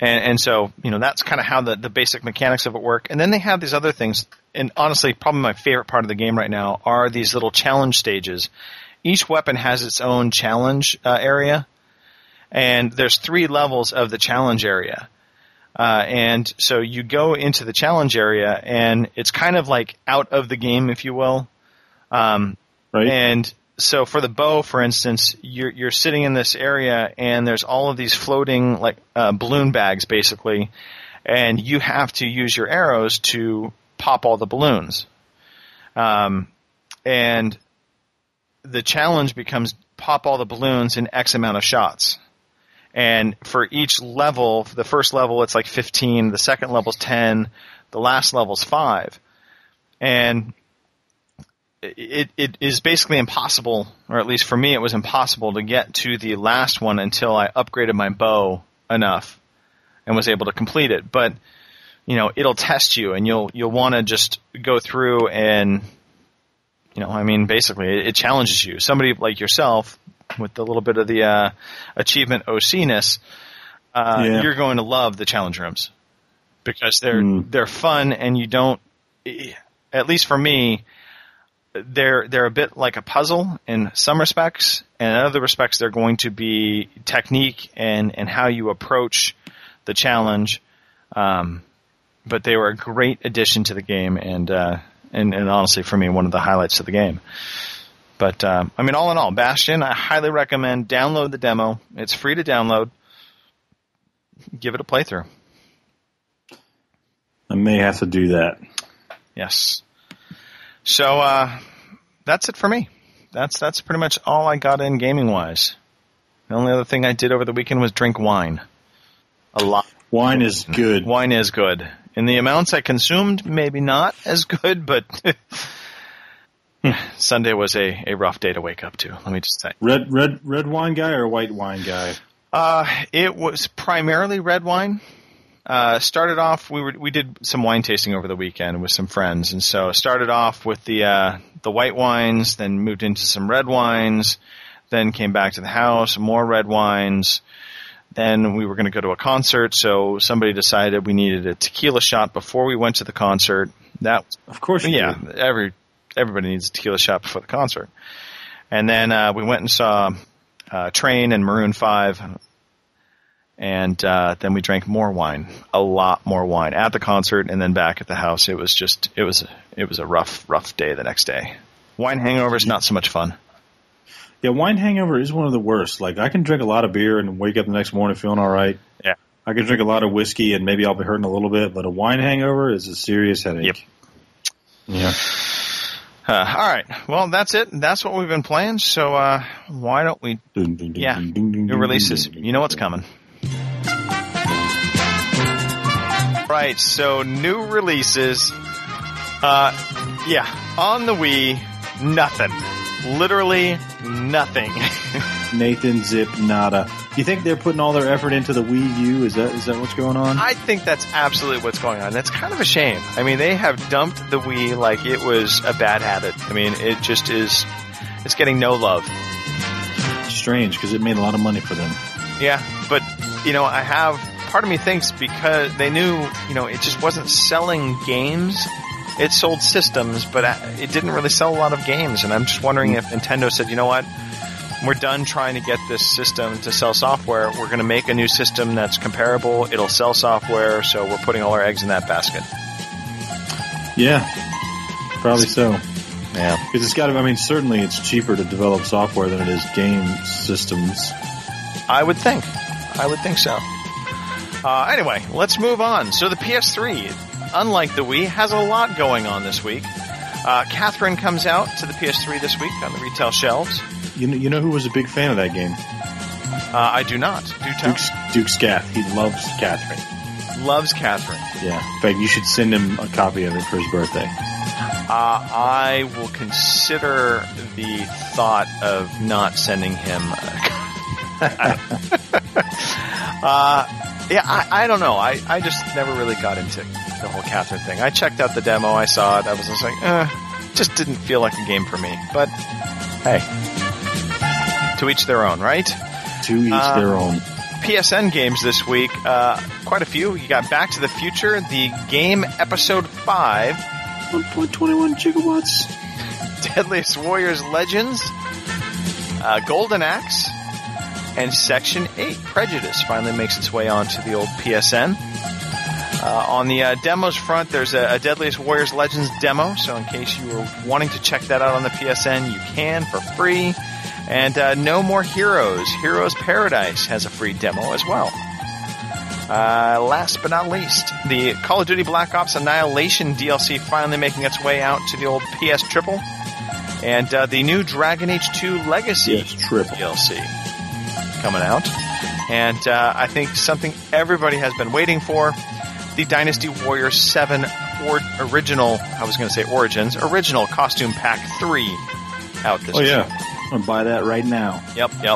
And, and so, you know, that's kind of how the, the basic mechanics of it work. And then they have these other things. And honestly, probably my favorite part of the game right now are these little challenge stages. Each weapon has its own challenge uh, area. And there's three levels of the challenge area. Uh, and so you go into the challenge area, and it's kind of like out of the game, if you will. Um, right. And so for the bow, for instance, you're, you're sitting in this area, and there's all of these floating like uh, balloon bags, basically, and you have to use your arrows to pop all the balloons. Um, and the challenge becomes pop all the balloons in X amount of shots. And for each level, for the first level, it's like fifteen. The second level's ten. The last level's five. And it, it is basically impossible, or at least for me, it was impossible to get to the last one until I upgraded my bow enough and was able to complete it. But, you know, it'll test you, and you'll, you'll want to just go through and, you know, I mean, basically, it, it challenges you. Somebody like yourself, with a little bit of the uh, achievement O C-ness, uh, yeah. you're going to love the challenge rooms because they're Mm. they're fun, and you don't. At least for me, they're they're a bit like a puzzle in some respects, and in other respects, they're going to be technique and and how you approach the challenge. Um, but they were a great addition to the game, and uh, and and honestly, for me, one of the highlights of the game. But, um, I mean, all in all, Bastion, I highly recommend download the demo. It's free to download. Give it a playthrough. I may have to do that. Yes. So, uh, that's it for me. That's that's pretty much all I got in gaming-wise. The only other thing I did over the weekend was drink wine. A lot. Wine is good. Wine is good. In the amounts I consumed, maybe not as good, but... Sunday was a, a rough day to wake up to, let me just say. Red red red wine guy or white wine guy? Uh, it was primarily red wine. Uh, started off, we were we did some wine tasting over the weekend with some friends, and so started off with the uh, the white wines, then moved into some red wines, then came back to the house, more red wines. Then we were going to go to a concert, so somebody decided we needed a tequila shot before we went to the concert. That Of course you yeah, do. every everybody needs a tequila shot before the concert. And then uh, we went and saw uh, Train and Maroon five, and uh, then we drank more wine, a lot more wine at the concert, and then back at the house. It was just it was it was a rough rough day the next day. Wine hangover is not so much fun. Yeah, wine hangover is one of the worst. Like, I can drink a lot of beer and wake up the next morning feeling all right. Yeah. I can drink a lot of whiskey and maybe I'll be hurting a little bit, but a wine hangover is a serious headache. Yep. Yeah. Uh, all right. Well, that's it. That's what we've been playing. So uh, why don't we? Dun, dun, dun, Yeah. dun, dun, dun, New dun, releases. dun, dun, You know what's dun. coming. Right. So new releases. Uh, yeah. On the Wii, nothing. Literally nothing. Nathan Zip Nada. You think they're putting all their effort into the Wii U? Is that is that what's going on? I think that's absolutely what's going on. That's kind of a shame. I mean, they have dumped the Wii like it was a bad habit. I mean, it just is. It's getting no love. Strange, because it made a lot of money for them. Yeah, but you know, I have part of me thinks because they knew, you know, it just wasn't selling games. It sold systems, but it didn't really sell a lot of games. And I'm just wondering if Nintendo said, you know what, we're done trying to get this system to sell software. We're going to make a new system that's comparable. It'll sell software, so we're putting all our eggs in that basket. Yeah, probably so. Yeah. Because it's got to. I mean, certainly it's cheaper to develop software than it is game systems. I would think. I would think so. Uh, anyway, let's move on. So the P S three, unlike the Wii, has a lot going on this week. Uh, Catherine comes out to the P S three this week on the retail shelves. You know, you know who was a big fan of that game? Uh, I do not. Do tell. Duke, Duke Scath. He loves Catherine. Loves Catherine. Yeah. In fact, you should send him a copy of it for his birthday. Uh, I will consider the thought of not sending him. A uh, yeah, I, I don't know. I, I just never really got into the whole Catherine thing. I checked out the demo. I saw it. I was just like, eh, just didn't feel like a game for me. But hey, to each their own, right? To each Uh, their own. P S N games this week, uh, quite a few. You got Back to the Future, the game Episode five. one point two one gigawatts. Deadliest Warriors Legends, uh, Golden Axe, and Section eight, Prejudice, finally makes its way onto the old P S N. Uh, on the uh, demos front, there's a, a Deadliest Warriors Legends demo, so in case you were wanting to check that out on the P S N, you can for free. And uh, No More Heroes, Heroes Paradise has a free demo as well. Uh, last but not least, the Call of Duty Black Ops Annihilation D L C finally making its way out to the old P S Triple. And uh, the new Dragon Age two Legacy Yes, triple. D L C coming out. And uh, I think something everybody has been waiting for, the Dynasty Warriors seven or original, I was going to say Origins, original Costume Pack three out this Oh, week. yeah. I'm going to buy that right now. Yep, yep.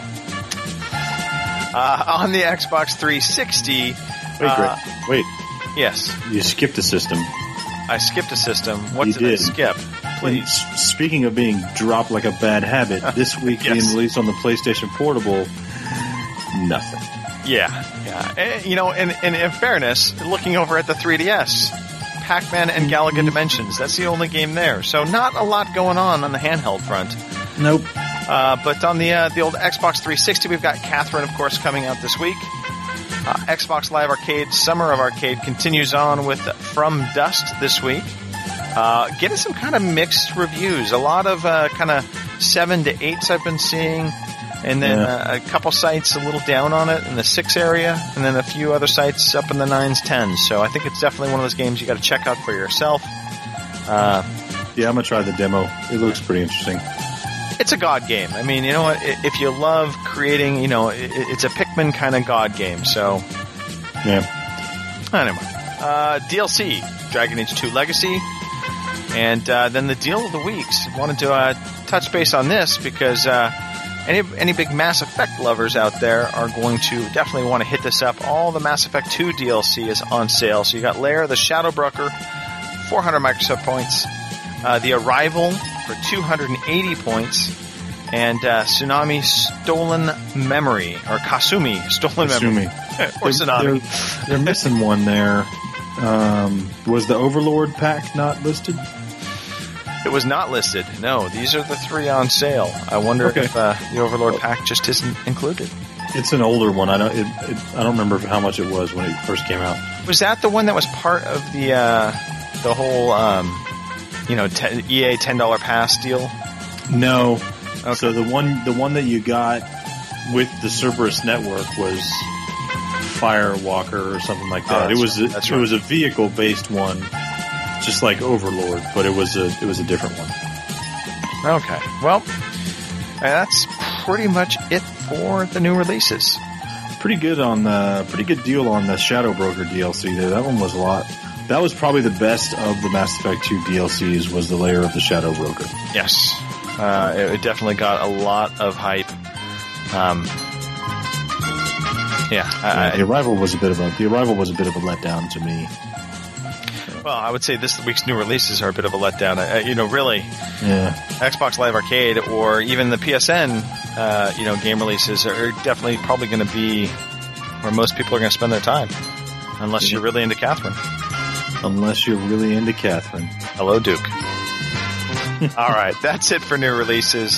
Uh, on the Xbox three sixty... Wait, uh, Greg. Wait. Yes, You skipped a system. I skipped a system. What You did, I did. skip? And Please. s- speaking of being dropped like a bad habit, this week Yes. being released on the PlayStation Portable, nothing. Yeah, yeah. Eh, you know, in, in, in fairness, looking over at the three D S, Pac-Man and Galaga Dimensions, that's the only game there. So not a lot going on on the handheld front. Nope. Uh, but on the uh, the old Xbox three sixty, we've got Catherine, of course, coming out this week. Uh, Xbox Live Arcade, Summer of Arcade continues on with From Dust this week. Uh, getting some kind of mixed reviews. A lot of uh, kind of seven to eights I've been seeing. And then Yeah. uh, a couple sites a little down on it in the six area. And then a few other sites up in the nines, tens. So I think it's definitely one of those games you got to check out for yourself. Uh, Yeah, I'm going to try the demo. It looks pretty interesting. It's a God game. I mean, you know what? I- If you love creating, you know, i- i- it's a Pikmin kind of God game. So, Yeah. anyway. Uh, D L C, Dragon Age two Legacy. And uh, then the deal of the weeks. Wanted to uh, touch base on this because uh, any any big Mass Effect lovers out there are going to definitely want to hit this up. All the Mass Effect two D L C is on sale. So you got Lair, the Shadow Broker, four hundred Microsoft points. Uh, the Arrival for two hundred eighty points, and uh, Tsunami Stolen Memory, or Kasumi Stolen Memory, Kasumi. or Tsunami. They're, they're missing one there. Um, was the Overlord pack not listed? It was not listed. No, these are the three on sale. I wonder Okay. if uh, the Overlord pack just isn't included. It's an older one. I don't. It, it, I don't remember how much it was when it first came out. Was that the one that was part of the uh, the whole um, you know te- E A ten dollar pass deal? No. Okay. So the one, the one that you got with the Cerberus network was Firewalker or something like that. Oh, it that's was right. a, That's it right. was a vehicle based one, just like Overlord, but it was a it was a different one. Okay. Well, uh, that's pretty much it for the new releases. Pretty good on the pretty good deal on the Shadow Broker D L C there. That one was a lot. That was probably the best of the Mass Effect two D L Cs. Was the layer of the Shadow Broker. Yes. Uh, it, it definitely got a lot of hype. Um, yeah. I, Yeah, the Arrival was a bit of a the Arrival was a bit of a letdown to me. I, well, I would say this week's new releases are a bit of a letdown. Uh, you know, really, Yeah. Xbox Live Arcade or even the P S N, uh, you know, game releases are definitely probably going to be where most people are going to spend their time, unless you're really into Catherine. Unless you're really into Catherine. Hello, Duke. All right, that's it for new releases.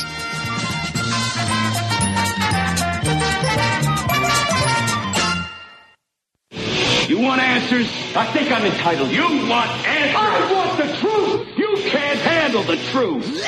You want answers? I think I'm entitled. You want answers? I want the truth. You can't handle the truth.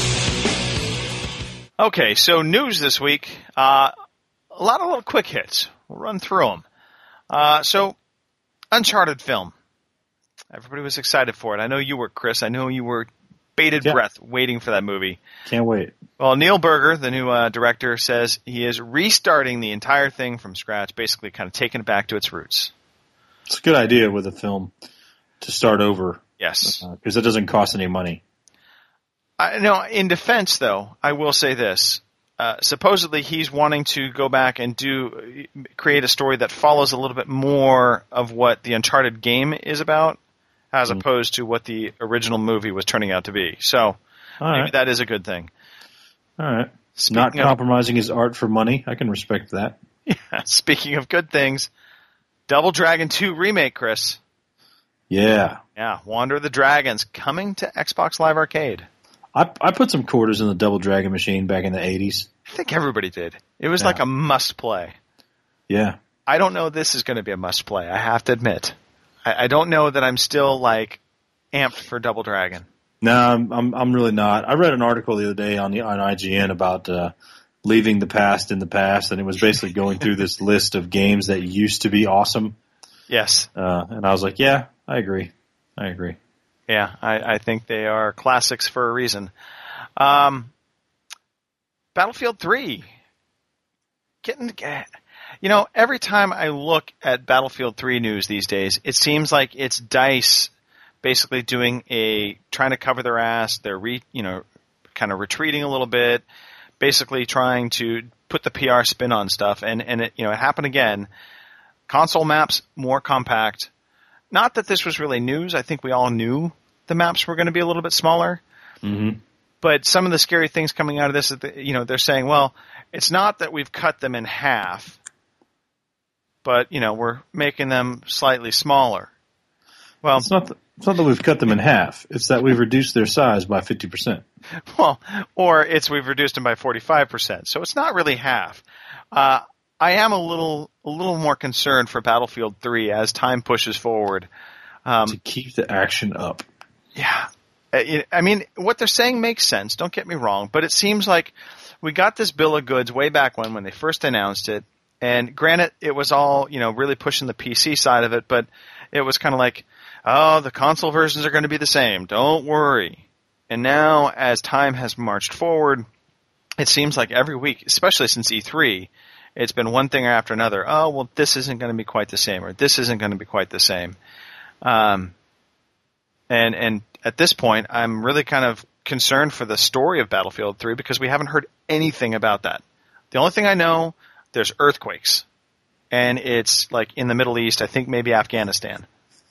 Okay, so news this week. Uh, a lot of little quick hits. We'll run through them. Uh, so, Uncharted film. Everybody was excited for it. I know you were, Chris. I know you were bated Yeah. breath waiting for that movie. Can't wait. Well, Neil Berger, the new uh, director, says he is restarting the entire thing from scratch, basically kind of taking it back to its roots. It's a good idea with a film to start over Yes. because it doesn't cost any money. I, no, in defense, though, I will say this. Uh, supposedly, he's wanting to go back and do create a story that follows a little bit more of what the Uncharted game is about, as Mm. opposed to what the original movie was turning out to be. So All maybe right. that is a good thing. All right. Speaking Not of- compromising his art for money. I can respect that. Yeah, speaking of good things, Double Dragon two remake, Chris. Yeah. Yeah, Wander of the Dragons coming to Xbox Live Arcade. I, I put some quarters in the Double Dragon machine back in the eighties. I think everybody did. It was Yeah. like a must play. Yeah. I don't know this is going to be a must play, I have to admit. I, I don't know that I'm still like amped for Double Dragon. No, I'm, I'm I'm really not. I read an article the other day on the on I G N about uh, leaving the past in the past, and it was basically going through this list of games that used to be awesome. Yes. Uh, and I was like, yeah, I agree. I agree. Yeah, I, I think they are classics for a reason. Um, Battlefield three. Getting, you know, every time I look at Battlefield three news these days, it seems like it's DICE basically doing a, trying to cover their ass. They're re, you know, kind of retreating a little bit, basically trying to put the P R spin on stuff. And, and it, you know, it happened again. Console maps, more compact. Not that this was really news. I think we all knew the maps were going to be a little bit smaller. Mm-hmm. But some of the scary things coming out of this is that, you know, they're saying, well, it's not that we've cut them in half, but, you know, we're making them slightly smaller. Well, It's not, th- it's not that we've cut them in half. It's that we've reduced their size by fifty percent. well, or it's we've reduced them by forty-five percent. So it's not really half. Uh, I am a little, a little more concerned for Battlefield three as time pushes forward. Um, To keep the action up. Yeah. I I mean, what they're saying makes sense, don't get me wrong, but it seems like we got this bill of goods way back when, when they first announced it, and granted, it was all, you know, really pushing the P C side of it, but it was kind of like, oh, the console versions are going to be the same, don't worry. And now, as time has marched forward, it seems like every week, especially since E three, it's been one thing after another. Oh, well, this isn't going to be quite the same, or this isn't going to be quite the same. Um, and, and at this point, I'm really kind of concerned for the story of Battlefield three because we haven't heard anything about that. The only thing I know, there's earthquakes. And it's like in the Middle East, I think maybe Afghanistan.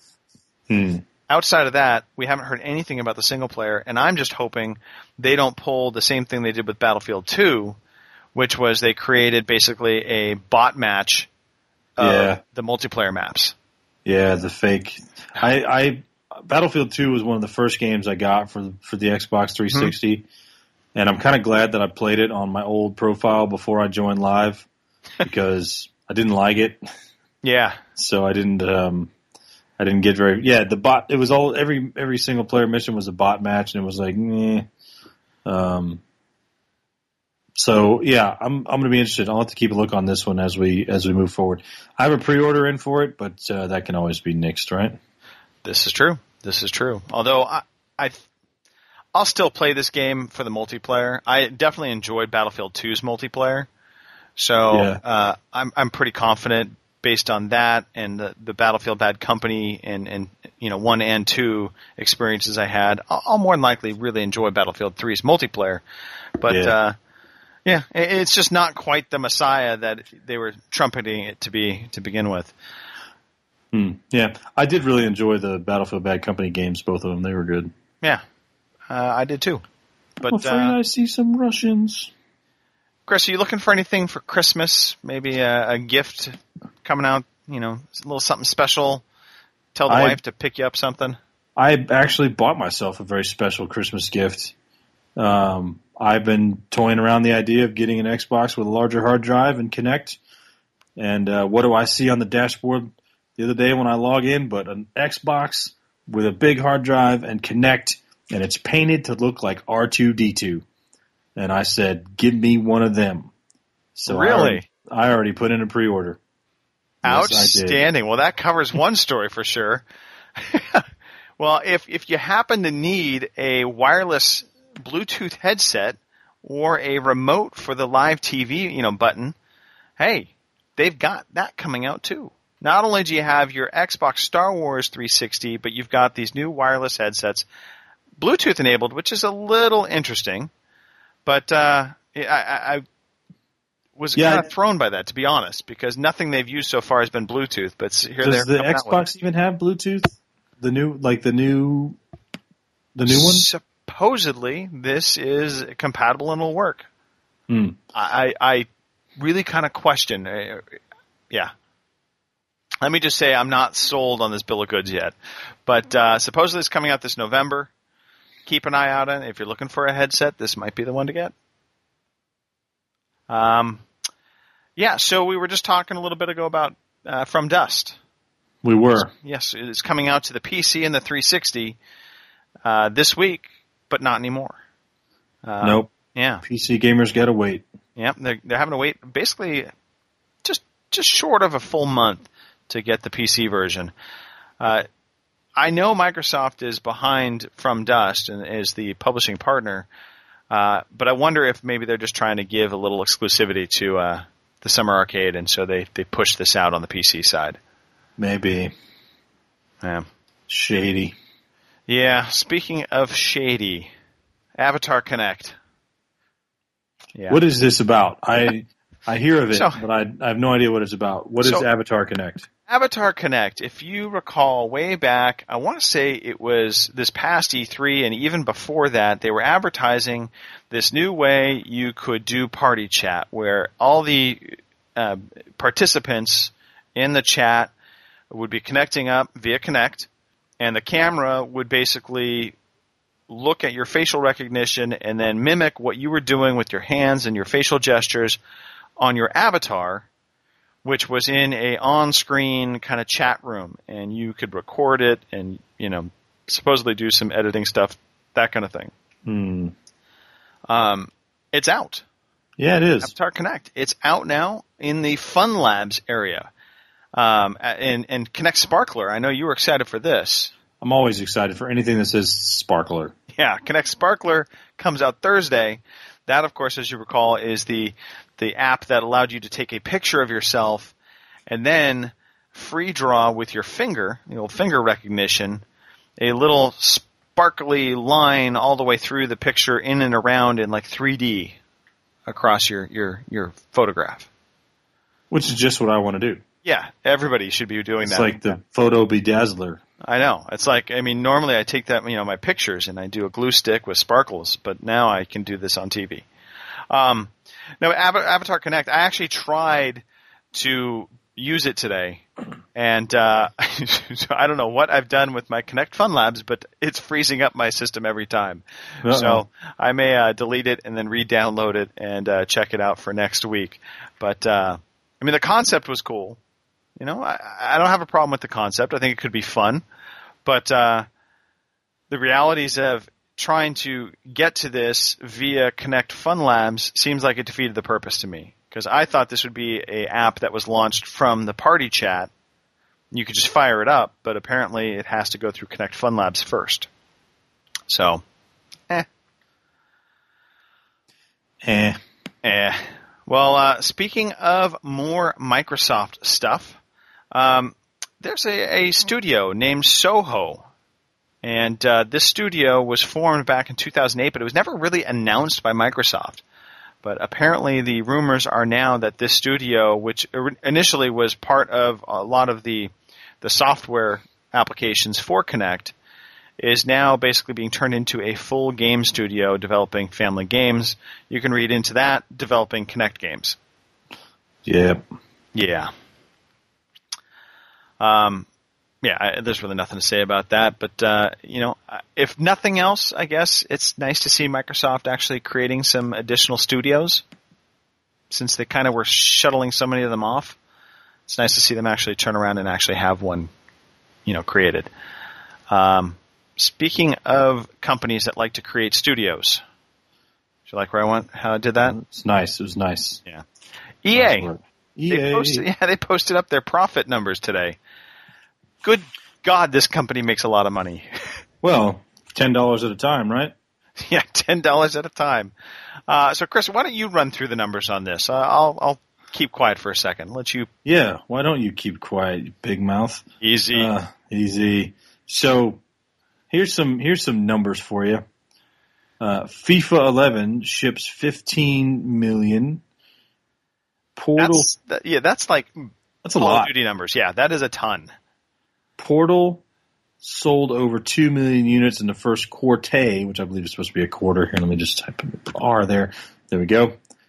Hmm. Outside of that, we haven't heard anything about the single player, and I'm just hoping they don't pull the same thing they did with Battlefield two, which was they created basically a bot match of Yeah. the multiplayer maps. Yeah, the fake. I, I Battlefield two was one of the first games I got for for the Xbox three sixty, mm-hmm. and I'm kind of glad that I played it on my old profile before I joined Live because I didn't like it. Yeah. So I didn't. Um, I didn't get very. Yeah, the bot. It was all every every single player mission was a bot match, and it was like, meh. Um. So yeah, I'm I'm going to be interested. I'll have to keep a look on this one as we as we move forward. I have a pre-order in for it, but uh, that can always be nixed, right? This is true. This is true. Although I, I, I'll still play this game for the multiplayer. I definitely enjoyed Battlefield two's multiplayer, so Yeah. uh, I'm I'm pretty confident based on that and the, the Battlefield Bad Company and, and you know one and two experiences I had. I'll, I'll more than likely really enjoy Battlefield three's multiplayer, but Yeah. uh, yeah, it- it's just not quite the Messiah that they were trumpeting it to be to begin with. Hmm. Yeah, I did really enjoy the Battlefield Bad Company games, both of them. They were good. Yeah, uh, I did too. But I'm afraid uh, I see some Russians. Chris, are you looking for anything for Christmas? Maybe a, a gift coming out, you know, a little something special? Tell the I- wife to pick you up something? I actually bought myself a very special Christmas gift. Um, I've been toying around the idea of getting an Xbox with a larger hard drive and Kinect. And uh, what do I see on the dashboard the other day when I log in? But an Xbox with a big hard drive and Kinect, and it's painted to look like R two D two. And I said, give me one of them. So I Really? already, I already put in a pre-order. Yes, I did. Outstanding. Well, that covers one story for sure. Well, if if you happen to need a wireless Bluetooth headset or a remote for the live T V, you know, button, hey, they've got that coming out too. Not only do you have your Xbox Star Wars three sixty, but you've got these new wireless headsets, Bluetooth enabled, which is a little interesting. But uh, I, I, I was Yeah, kind I- of thrown by that, to be honest, because nothing they've used so far has been Bluetooth. But here Does they're the coming out with it. Xbox even have Bluetooth? The new, like the new, the new one? Supposedly, this is compatible and will work. Hmm. I, I really kind of question. Uh, yeah. Let me just say I'm not sold on this bill of goods yet. But uh, supposedly it's coming out this November. Keep an eye out on it. If you're looking for a headset, this might be the one to get. Um, yeah, so we were just talking a little bit ago about uh, From Dust. We were. Yes, it's coming out to the P C and the three sixty uh, this week, but not anymore. Uh, nope. Yeah. P C gamers gotta wait. Yeah, they're, they're having to wait basically just just short of a full month to get the P C version. Uh, I know Microsoft is behind From Dust and is the publishing partner, uh, but I wonder if maybe they're just trying to give a little exclusivity to uh, the Summer Arcade, and so they, they push this out on the P C side. Maybe. Yeah. Shady. Yeah, speaking of shady, Avatar Connect. Yeah. What is this about? I I hear of it, So- but I, I have no idea what it's about. What is So- Avatar Connect? Avatar Connect, if you recall way back, I want to say it was this past E three and even before that, they were advertising this new way you could do party chat where all the uh, participants in the chat would be connecting up via Connect, and the camera would basically look at your facial recognition and then mimic what you were doing with your hands and your facial gestures on your avatar, which was in a on-screen kind of chat room, and you could record it and, you know, supposedly do some editing stuff, that kind of thing. Hmm. Um, it's out. Yeah, it is. Avatar Connect. It's out now in the Fun Labs area. Um, and, and Connect Sparkler. I know you were excited for this. I'm always excited for anything that says sparkler. Yeah, Connect Sparkler comes out Thursday. That, of course, as you recall, is the the app that allowed you to take a picture of yourself and then free draw with your finger, the old finger recognition, a little sparkly line all the way through the picture in and around in like three D across your, your, your photograph. Which is just what I want to do. Yeah, everybody should be doing It's that. like the photo bedazzler. I know. It's like, I mean, normally I take that, you know, my pictures and I do a glue stick with sparkles, but now I can do this on T V. Um, no, Av- Avatar Connect, I actually tried to use it today, and uh, I don't know what I've done with my Connect Fun Labs, but it's freezing up my system every time. Uh-oh. So I may uh, delete it and then re-download it and uh, check it out for next week. But, uh, I mean, the concept was cool. You know, I, I don't have a problem with the concept. I think it could be fun. But uh, the realities of trying to get to this via Connect Fun Labs seems like it defeated the purpose to me. Because I thought this would be an app that was launched from the party chat. You could just fire it up, but apparently it has to go through Connect Fun Labs first. So, eh. Eh. Eh. Well, uh, speaking of more Microsoft stuff, um, there's a, a studio named Soho. And uh, this studio was formed back in two thousand eight, but it was never really announced by Microsoft. But apparently the rumors are now that this studio, which initially was part of a lot of the the software applications for Kinect, is now basically being turned into a full game studio developing family games. You can read into that, developing Kinect games. Yep. Yeah. Um, yeah, I, there's really nothing to say about that. But, uh, you know, if nothing else, I guess it's nice to see Microsoft actually creating some additional studios since they kind of were shuttling so many of them off. It's nice to see them actually turn around and actually have one, you know, created. Um, speaking of companies that like to create studios, do you like where I went? How I did that? It's nice. It was nice. Yeah. E A. Nice They E A. posted, yeah, they posted up their profit numbers today. Good God, this company makes a lot of money. Well, ten dollars at a time, right? Yeah, ten dollars at a time. Uh, so, Chris, why don't you run through the numbers on this? Uh, I'll, I'll keep quiet for a second. Let you. Yeah. Why don't you keep quiet, you big mouth? Easy. Uh, easy. So here's some here's some numbers for you. Uh, FIFA eleven ships fifteen million. Portal. That's, that, yeah, that's like That's a Call lot. of Duty numbers. Yeah, that is a ton. Portal sold over two million units in the first quarter, which I believe is supposed to be a quarter. Here, let me just type in the R there. There we go.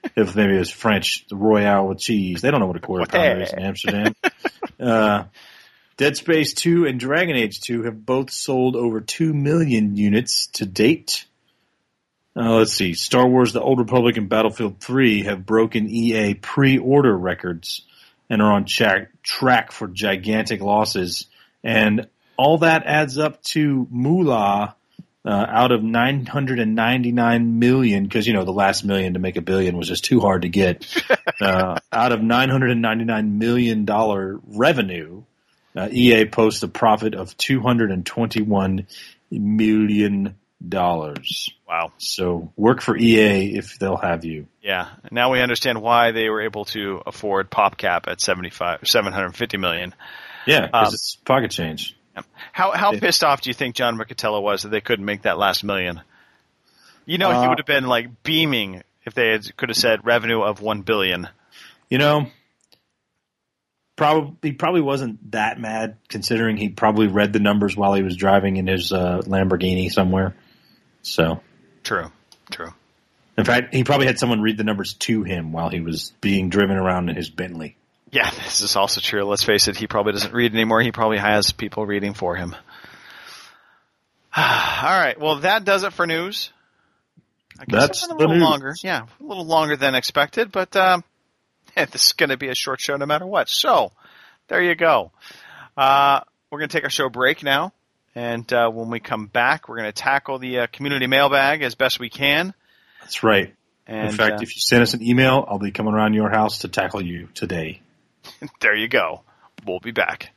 if maybe it was French, the Royale with cheese. They don't know what a quarter pounder is in Amsterdam. uh, Dead Space two and Dragon Age two have both sold over two million units to date. Uh, let's see. Star Wars The Old Republic and Battlefield three have broken E A pre-order records and are on track, track for gigantic losses. And all that adds up to moolah uh, out of nine hundred ninety-nine million, because, you know, the last million to make a billion was just too hard to get. Uh, out of nine hundred ninety-nine million dollars revenue, uh, E A posts a profit of two hundred twenty-one million dollars. Wow. So work for E A if they'll have you. Yeah. Now we understand why they were able to afford PopCap at seventy-five, seven hundred fifty million. Yeah, because Um, it's pocket change. How how Yeah. pissed off do you think John Riccitiello was that they couldn't make that last million? You know, he Uh, would have been like beaming if they had, could have said revenue of one billion. You know, probably he probably wasn't that mad, considering he probably read the numbers while he was driving in his uh, Lamborghini somewhere. So, True. True. in fact, he probably had someone read the numbers to him while he was being driven around in his Bentley. Yeah, this is also true. Let's face it, he probably doesn't read anymore. He probably has people reading for him. All right. Well, that does it for news. I guess That's it went a the little news. longer. Yeah, a little longer than expected, but um, this is going to be a short show no matter what. So, there you go. Uh, we're going to take our show break now, and uh, when we come back, we're going to tackle the uh, community mailbag as best we can. That's right. And, in fact, uh, if you send us an email, I'll be coming around your house to tackle you today. There you go. We'll be back.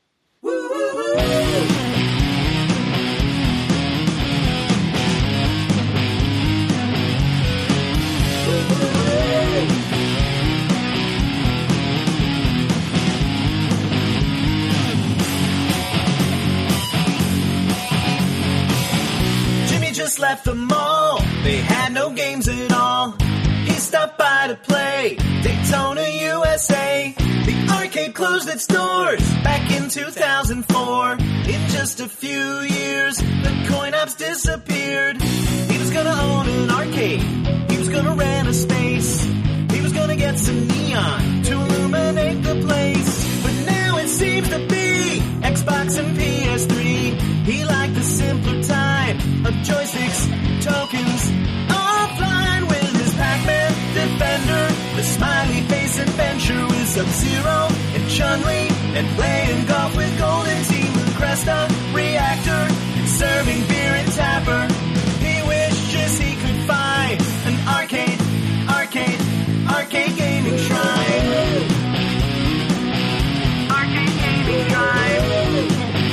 Jimmy just left the mall. They had no games at all. He stopped by to play Daytona U S A. The arcade closed its doors back in two thousand four. In just a few years, the coin ops disappeared. He was gonna own an arcade. He was gonna rent a space. He was gonna get some neon to illuminate the place. But now it seems to be Xbox and P S three. He liked the simpler time of joysticks, tokens, offline with his Pac-Man Defender, the smiley face adventure with Sub-Zero and Chun-Li, and playing golf with Golden Tee, with Cresta, Reactor, and serving beer in Tapper. He wishes he could find an arcade, arcade, arcade gaming shrine. Arcade gaming shrine.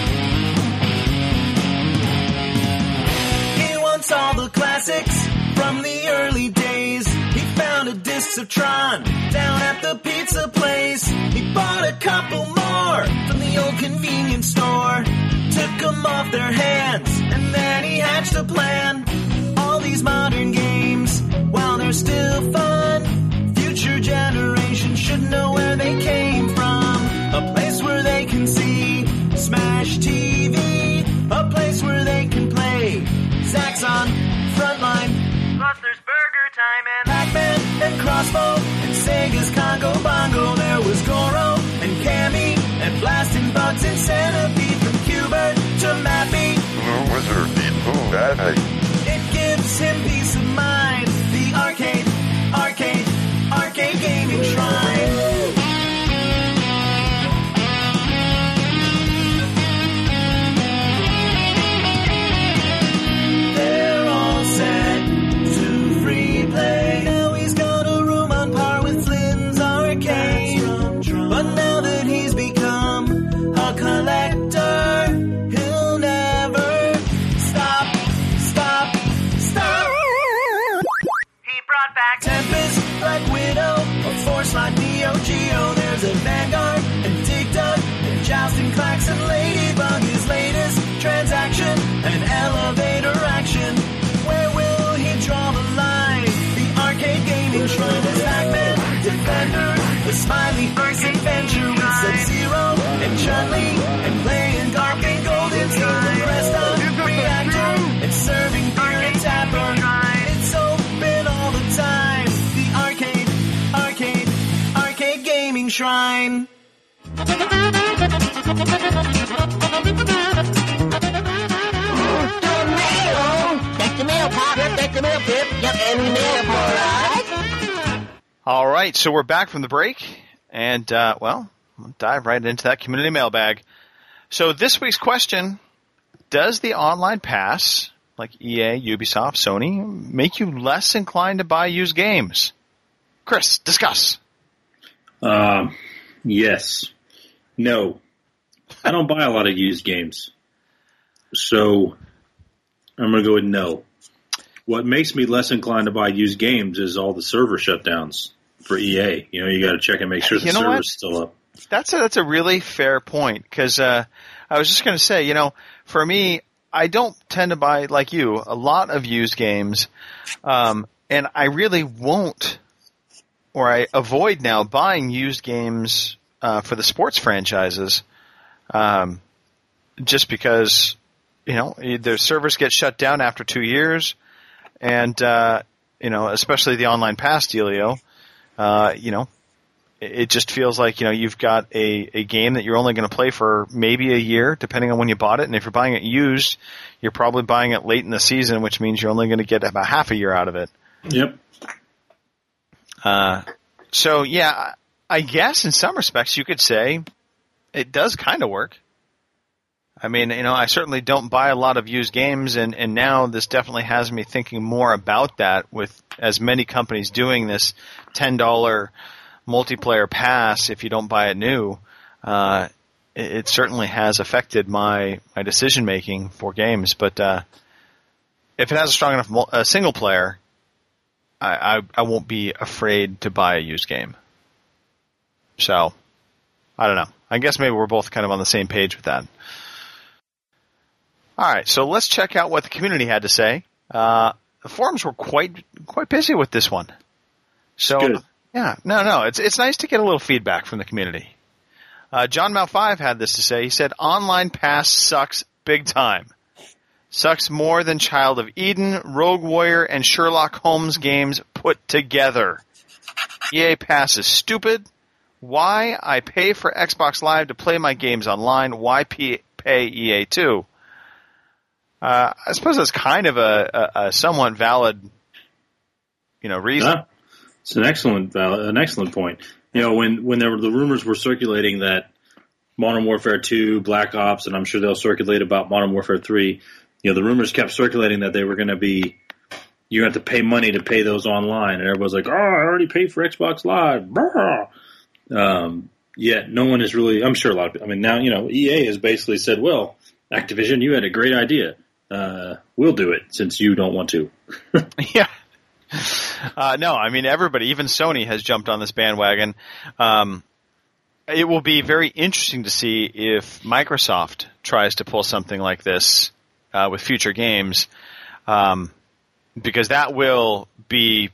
He wants all the classics from the early days. He found a disc of Tron down at the pizza place. He bought a couple more from the old convenience store. Took them off their hands, and then he hatched a plan. All these modern games, while they're still fun, future generations should know where they came from. A place where they can see Smash T V, a place where they can play Zaxxon, Frontline, plus there's Burger Time and Pac-Man and Crossbow and Sega's Congo Bongo. There was Goro and Cammy and Blasting Bugs and Centipede, from Cubert to Mappy. Blue Wizard, eat food, I hate. It gives him peace of mind. The arcade, arcade, arcade gaming shrine. They're all set to free play. Now he's got a room on par with Flynn's arcade. But now that he's become a collector, he'll never stop, stop, stop. He brought back Tempest, Black Widow, a Force like Neo Geo. There's a Vanguard and Dig Dug and Jousting Klaxon, Ladybug, his latest transaction, an elevator action. Where will he draw the line? The arcade gaming shrine is Pac-Man Defender, the smiley face adventure with Sub-Zero and Chun-Li, and playing Dark and Golden Tee, the rest of Reactor, and serving beer and Tapper. It's open all the time. The arcade shrine. Take the mail, partner. Take the mail, Pip. Yep, any mail, all right. All right, so we're back from the break, and, uh, well, we'll dive right into that community mailbag. So this week's question, does the online pass, like E A, Ubisoft, Sony, make you less inclined to buy used games? Chris, discuss. Um, yes. No. I don't buy a lot of used games. So I'm going to go with no. What makes me less inclined to buy used games is all the server shutdowns for E A. You know, you got to check and make sure the You know server's what? still up. That's a, that's a really fair point, because uh, I was just going to say, you know, for me, I don't tend to buy, like you, a lot of used games, um, and I really won't, or I avoid now buying used games uh, for the sports franchises, um, just because, you know, their servers get shut down after two years, and, uh, you know, especially the online pass dealio, uh, you know, it just feels like, you know, you've got a, a game that you're only going to play for maybe a year, depending on when you bought it. And if you're buying it used, you're probably buying it late in the season, which means you're only going to get about half a year out of it. Yep. Uh, so, yeah, I guess in some respects you could say it does kind of work. I mean, you know, I certainly don't buy a lot of used games, and, and now this definitely has me thinking more about that, with as many companies doing this ten dollars multiplayer pass if you don't buy it new. Uh, it, it certainly has affected my, my decision making for games. But uh, if it has a strong enough mul- uh, single player, I, I I won't be afraid to buy a used game. So I don't know. I guess maybe we're both kind of on the same page with that. All right, so let's check out what the community had to say. Uh, the forums were quite quite busy with this one. So. Good. Yeah, no, no, it's it's nice to get a little feedback from the community. Uh, John Mal five had this to say. He said, Online Pass sucks big time. Sucks more than Child of Eden, Rogue Warrior, and Sherlock Holmes games put together. E A Pass is stupid. Why? I pay for Xbox Live to play my games online. Why p- pay E A too? Uh, I suppose that's kind of a, a, a somewhat valid, you know, reason. Huh? It's an excellent, uh, an excellent point. You know, when when there were the rumors were circulating that Modern Warfare two, Black Ops, and I'm sure they'll circulate about Modern Warfare three. You know, the rumors kept circulating that they were going to be, you have to pay money to pay those online, and everyone's like, "Oh, I already paid for Xbox Live." Um, yet no one is really. I'm sure a lot of. I mean, now you know, E A has basically said, "Well, Activision, you had a great idea. Uh, we'll do it since you don't want to." Yeah. Uh, no, I mean, everybody, even Sony has jumped on this bandwagon. Um, it will be very interesting to see if Microsoft tries to pull something like this uh, with future games, um, because that will be,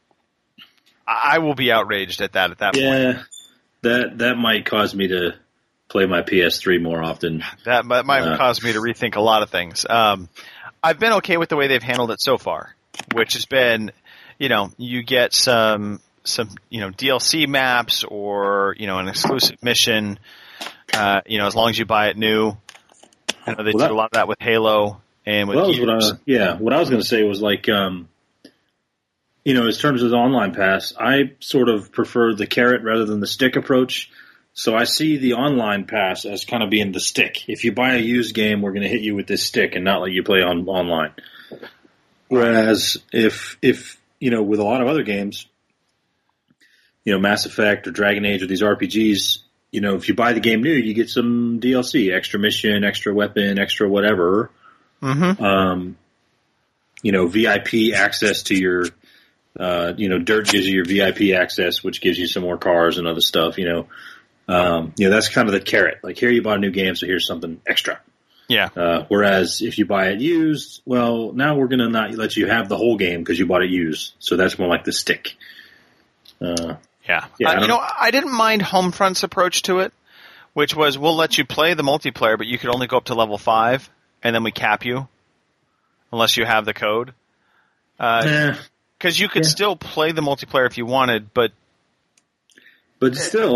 I will be outraged at that at that yeah, point. that that might cause me to play my P S three more often. That might, might Uh, cause me to rethink a lot of things. Um, I've been okay with the way they've handled it so far, which has been, you know, you get some, some, you know, D L C maps or, you know, an exclusive mission, uh, you know, as long as you buy it new. I know they Well, did that- a lot of that with Halo and with Well, that was what Gears. I, yeah, what I was going to say was like, um, you know, in terms of the online pass, I sort of prefer the carrot rather than the stick approach. So I see the online pass as kind of being the stick. If you buy a used game, we're going to hit you with this stick and not let you play on online. Whereas if if you know, with a lot of other games, you know, Mass Effect or Dragon Age or these R P Gs, you know, if you buy the game new, you get some D L C, extra mission, extra weapon, extra whatever. Mm-hmm. Um, you know, V I P access to your, uh, you know, Dirt gives you your V I P access, which gives you some more cars and other stuff, you know. Um, you know, that's kind of the carrot. Like, here you bought a new game, so here's something extra. Yeah. Uh, whereas if you buy it used, well, now we're going to not let you have the whole game because you bought it used. So that's more like the stick. Uh, Yeah. Yeah, I uh, you don't- know, I didn't mind Homefront's approach to it, which was we'll let you play the multiplayer, but you could only go up to level five, and then we cap you unless you have the code. Because eh, you could Yeah. still play the multiplayer if you wanted, but but still,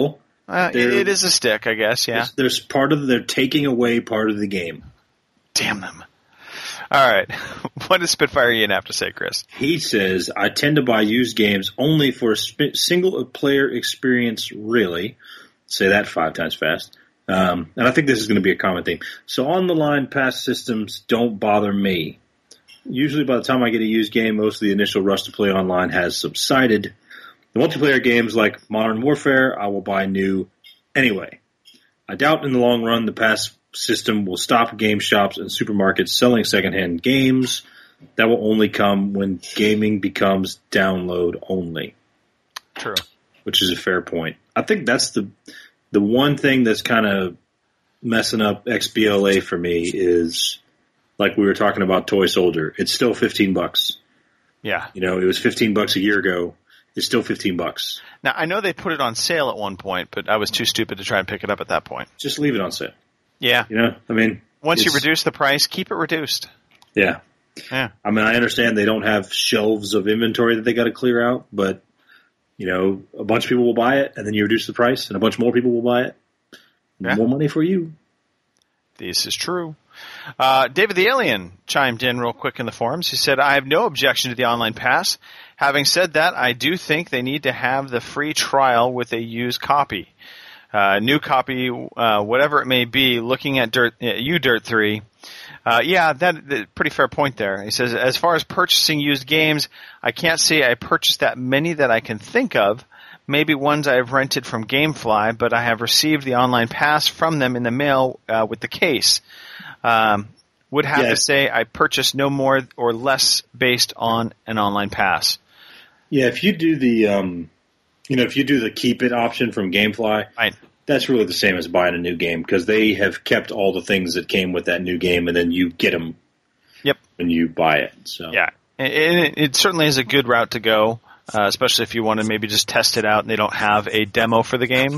Uh, it, it is a stick, I guess. Yeah. There's, there's part of the, they're taking away part of the game. Damn them. All right. What does Spitfire Ian have to say, Chris? He says, I tend to buy used games only for a sp- single player experience, really. Say that five times fast. Um, and I think this is going to be a common theme. So on-the-line pass systems don't bother me. Usually by the time I get a used game, most of the initial rush to play online has subsided. The multiplayer games like Modern Warfare, I will buy new anyway. I doubt in the long run the pass system will stop game shops and supermarkets selling secondhand games. That will only come when gaming becomes download only. True. Which is a fair point. I think that's the the one thing that's kind of messing up X B L A for me is, like we were talking about Toy Soldier. It's still fifteen bucks. Yeah. You know, it was fifteen bucks a year ago. It's still fifteen bucks. Now, I know they put it on sale at one point, but I was too stupid to try and pick it up at that point. Just leave it on sale. Yeah. You know, I mean. Once you reduce the price, keep it reduced. Yeah. Yeah. I mean, I understand they don't have shelves of inventory that they got to clear out, but, you know, a bunch of people will buy it, and then you reduce the price, and a bunch more people will buy it. Yeah. More money for you. This is true. Uh, David the Alien chimed in real quick in the forums. He said, I have no objection to the online pass. Having said that, I do think they need to have the free trial with a used copy. Uh, new copy, uh, whatever it may be, looking at Dirt, uh, you Dirt three. Uh, yeah, that, that pretty fair point there. He says, as far as purchasing used games, I can't say I purchased that many that I can think of. Maybe ones I have rented from Gamefly, but I have received the online pass from them in the mail uh, with the case. Um, would have yeah. to say I purchased no more or less based on an online pass. Yeah, if you do the, um, you know, if you do the keep it option from Gamefly, right. That's really the same as buying a new game because they have kept all the things that came with that new game, and then you get them. Yep. When you buy it. So yeah, and it, it certainly is a good route to go, uh, especially if you want to maybe just test it out and they don't have a demo for the game.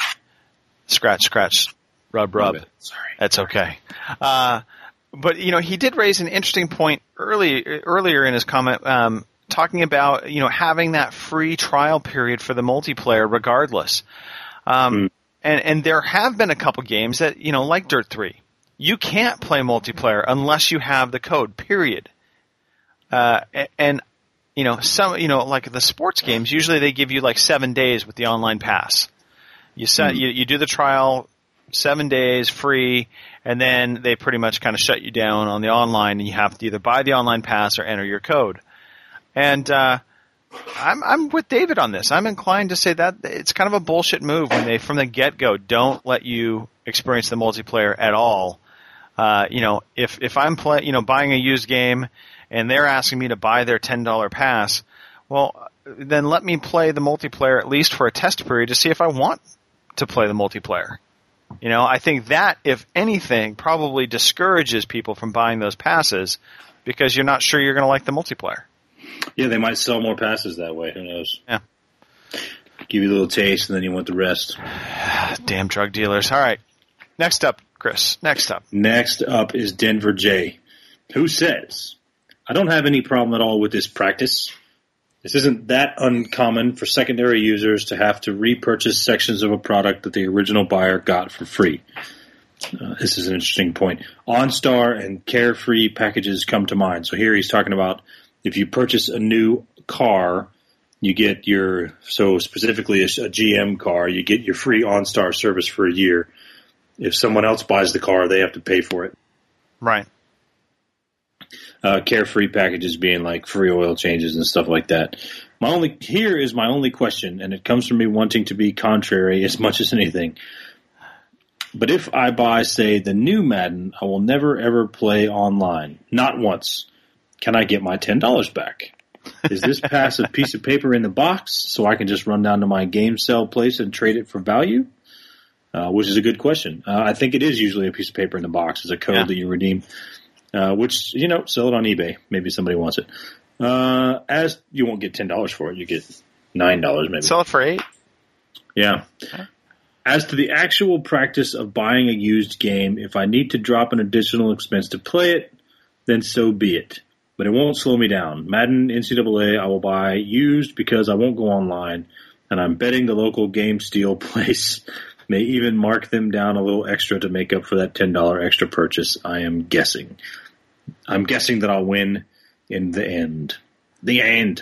Scratch, scratch, rub, rub. Sorry, that's okay. Uh, but you know, he did raise an interesting point early earlier in his comment. Um, talking about, you know, having that free trial period for the multiplayer regardless. Um, mm. and, and there have been a couple games that, you know, like Dirt three, you can't play multiplayer unless you have the code, period. Uh, and, you know, some, you know, like the sports games, usually they give you like seven days with the online pass. You set, mm. you, you do the trial, seven days free, and then they pretty much kind of shut you down on the online, and you have to either buy the online pass or enter your code. And uh, I'm, I'm with David on this. I'm inclined to say that it's kind of a bullshit move when they, from the get-go, don't let you experience the multiplayer at all. Uh, you know, if if I'm play, you know, buying a used game and they're asking me to buy their ten dollar pass, well, then let me play the multiplayer at least for a test period to see if I want to play the multiplayer. You know, I think that, if anything, probably discourages people from buying those passes because you're not sure you're going to like the multiplayer. Yeah, they might sell more passes that way. Who knows? Yeah. Give you a little taste, and then you want the rest. Damn drug dealers. All right. Next up, Chris. Next up. Next up is Denver J, who says, I don't have any problem at all with this practice. This isn't that uncommon for secondary users to have to repurchase sections of a product that the original buyer got for free. Uh, this is an interesting point. OnStar and Carefree packages come to mind. So here he's talking about if you purchase a new car, you get your, so specifically a, a G M car, you get your free OnStar service for a year. If someone else buys the car, they have to pay for it. Right. Uh, Carefree packages being like free oil changes and stuff like that. My only, here is my only question, and it comes from me wanting to be contrary as much as anything. But if I buy, say, the new Madden, I will never ever play online. Not once. Can I get my ten dollars back? Is this pass a piece of paper in the box so I can just run down to my game sell place and trade it for value? Uh, which is a good question. Uh, I think it is usually a piece of paper in the box. It's a code yeah. that you redeem, uh, which, you know, sell it on eBay. Maybe somebody wants it. Uh, as you won't get ten dollars for it. You get nine dollars maybe. Sell it for eight Yeah. Okay. As to the actual practice of buying a used game, if I need to drop an additional expense to play it, then so be it. But it won't slow me down. Madden, N C double A, I will buy used because I won't go online. and I'm betting the local Game Steal place may even mark them down a little extra to make up for that ten dollars extra purchase. I am guessing. I'm guessing that I'll win in the end. The end.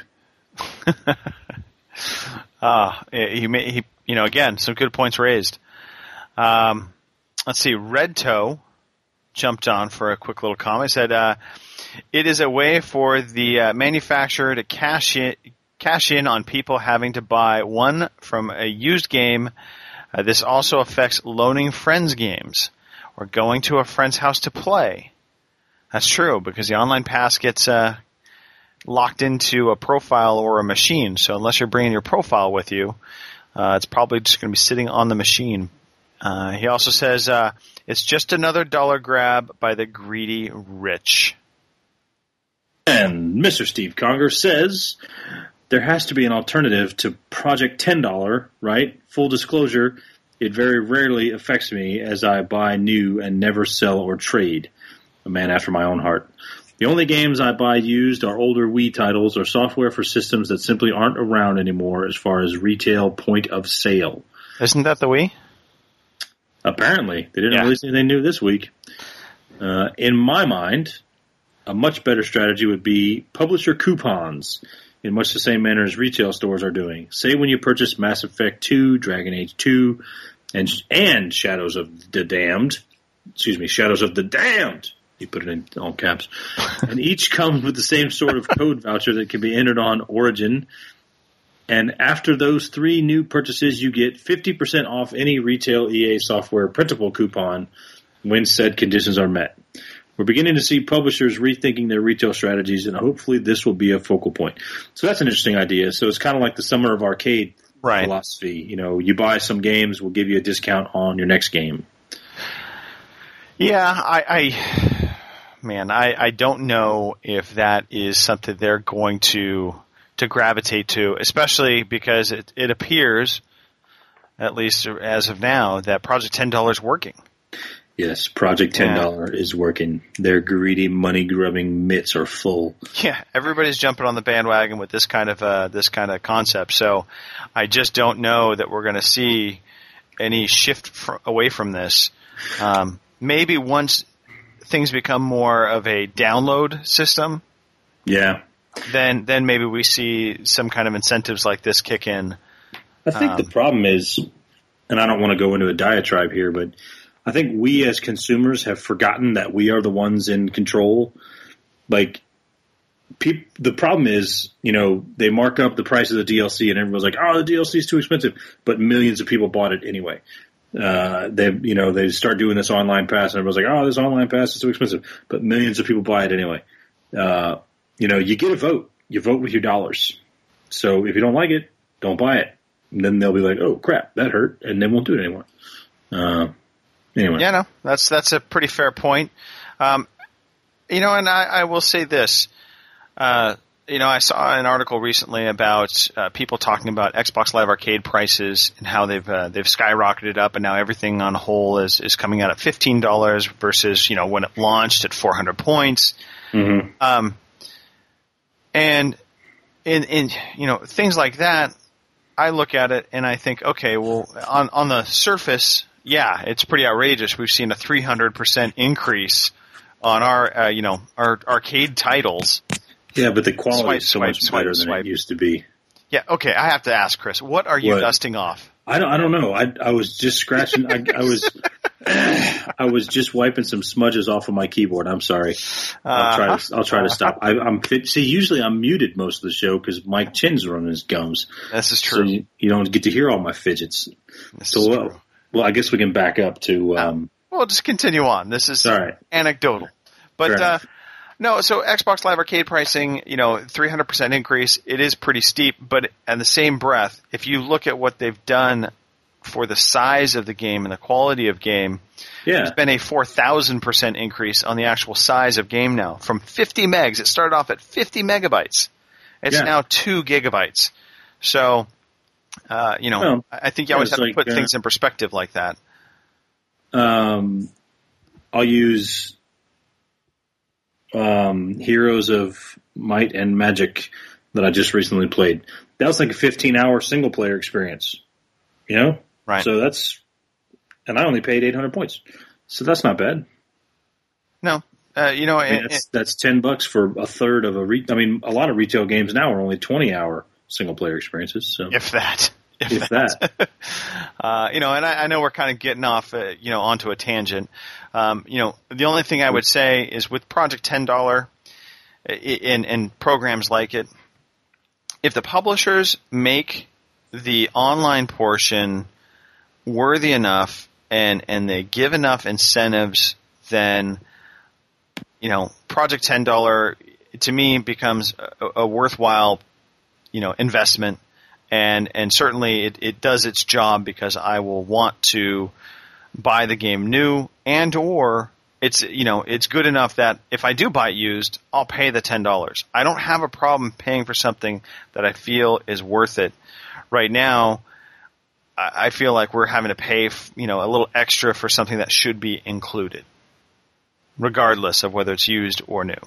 Ah, uh, he, may, he, you know, again, some good points raised. Um, let's see, Red Toe jumped on for a quick little comment. He said, uh, it is a way for the uh, manufacturer to cash in, cash in on people having to buy one from a used game. Uh, this also affects loaning friends games or going to a friend's house to play. That's true, because the online pass gets uh, locked into a profile or a machine. So unless you're bringing your profile with you, uh, it's probably just going to be sitting on the machine. Uh, he also says uh, it's just another dollar grab by the greedy rich. And Mister Steve Conger says there has to be an alternative to Project ten dollars, right? Full disclosure, it very rarely affects me as I buy new and never sell or trade. A man after my own heart. The only games I buy used are older Wii titles or software for systems that simply aren't around anymore as far as retail point of sale. Isn't that the Wii? Apparently. They didn't Yeah. release anything new this week. Uh, in my mind, a much better strategy would be publisher coupons in much the same manner as retail stores are doing. Say when you purchase Mass Effect two, Dragon Age two, and, and Shadows of the Damned, excuse me, Shadows of the Damned, you put it in all caps, and each comes with the same sort of code voucher that can be entered on Origin. And after those three new purchases, you get fifty percent off any retail E A software printable coupon when said conditions are met. We're beginning to see publishers rethinking their retail strategies, and hopefully this will be a focal point. So that's an interesting idea. So it's kind of like the Summer of Arcade Right. philosophy. You know, you buy some games, we'll give you a discount on your next game. Yeah, I, I man, I, I don't know if that is something they're going to to gravitate to, especially because it, it appears, at least as of now, that Project ten dollars is working. Yes, Project ten dollars Yeah. is working. Their greedy, money-grubbing mitts are full. Yeah, everybody's jumping on the bandwagon with this kind of uh, this kind of concept. So I just don't know that we're going to see any shift fr- away from this. Um, maybe once things become more of a download system, Yeah. then then maybe we see some kind of incentives like this kick in. I think Um, the problem is, and I don't want to go into a diatribe here, but I think we as consumers have forgotten that we are the ones in control. Like, peop- the problem is, you know, they mark up the price of the D L C and everyone's like, oh, the D L C is too expensive. But millions of people bought it anyway. Uh, they, you know, they start doing this online pass and everyone's like, oh, this online pass is too expensive. But millions of people buy it anyway. Uh, you know, you get a vote. You vote with your dollars. So if you don't like it, don't buy it. And then they'll be like, oh, crap, that hurt. And then won't do it anymore. Uh, anyway. Yeah, no, that's that's a pretty fair point. Um, you know, and I, I will say this. Uh, you know, I saw an article recently about uh, people talking about Xbox Live Arcade prices and how they've uh, they've skyrocketed up, and now everything on whole is, is coming out at fifteen dollars versus, you know, when it launched at four hundred points. Mm-hmm. Um, and in in you know things like that, I look at it and I think, okay, well, on on the surface, yeah, it's pretty outrageous. We've seen a three hundred percent increase on our uh, you know our arcade titles. Yeah, but the quality Swipe, is so swipe, much swipe, better than swipe. it used to be. Yeah, okay, I have to ask, Chris, what are you What? dusting off? I don't. I don't know. I I was just scratching. I, I was. I was just wiping some smudges off of my keyboard. I'm sorry. I'll try to. I'll try to stop. I, I'm fit. See, usually I'm muted most of the show because Mike Chin's running his gums. This is So true. you, you don't get to hear all my fidgets. This So is well, true. well, I guess we can back up to. Um, Well, just continue on. This is All right. anecdotal. But Fair uh, enough. no, so Xbox Live Arcade pricing, you know, three hundred percent increase, it is pretty steep, but in the same breath, if you look at what they've done for the size of the game and the quality of game, yeah. there's been a four thousand percent increase on the actual size of game now. From fifty megs, it started off at fifty megabytes. It's Yeah. now two gigabytes. So, uh, you know, Well, I I think you yeah, always it's have like, to put uh, things in perspective like that. Um, I'll use um, Heroes of Might and Magic that I just recently played. that was like a fifteen hour single player experience. You know? Right. So that's, and I only paid eight hundred points. So that's not bad. No. Uh, you know, I mean, it, that's, it, that's ten bucks for a third of a re- I mean, a lot of retail games now are only twenty hour single player experiences. So if that. If, if that. that. uh, you know, and I, I know we're kind of getting off, uh, you know, onto a tangent. Um, you know, the only thing I would say is with Project ten dollar and, and programs like it, if the publishers make the online portion worthy enough and, and they give enough incentives, then, you know, Project ten dollar to me becomes a, a worthwhile, you know, investment. And and certainly it, it does its job because I will want to buy the game new, and or it's you know it's good enough that if I do buy it used, I'll pay the ten dollars. I don't have a problem paying for something that I feel is worth it. Right now, I, I feel like we're having to pay you know a little extra for something that should be included, regardless of whether it's used or new.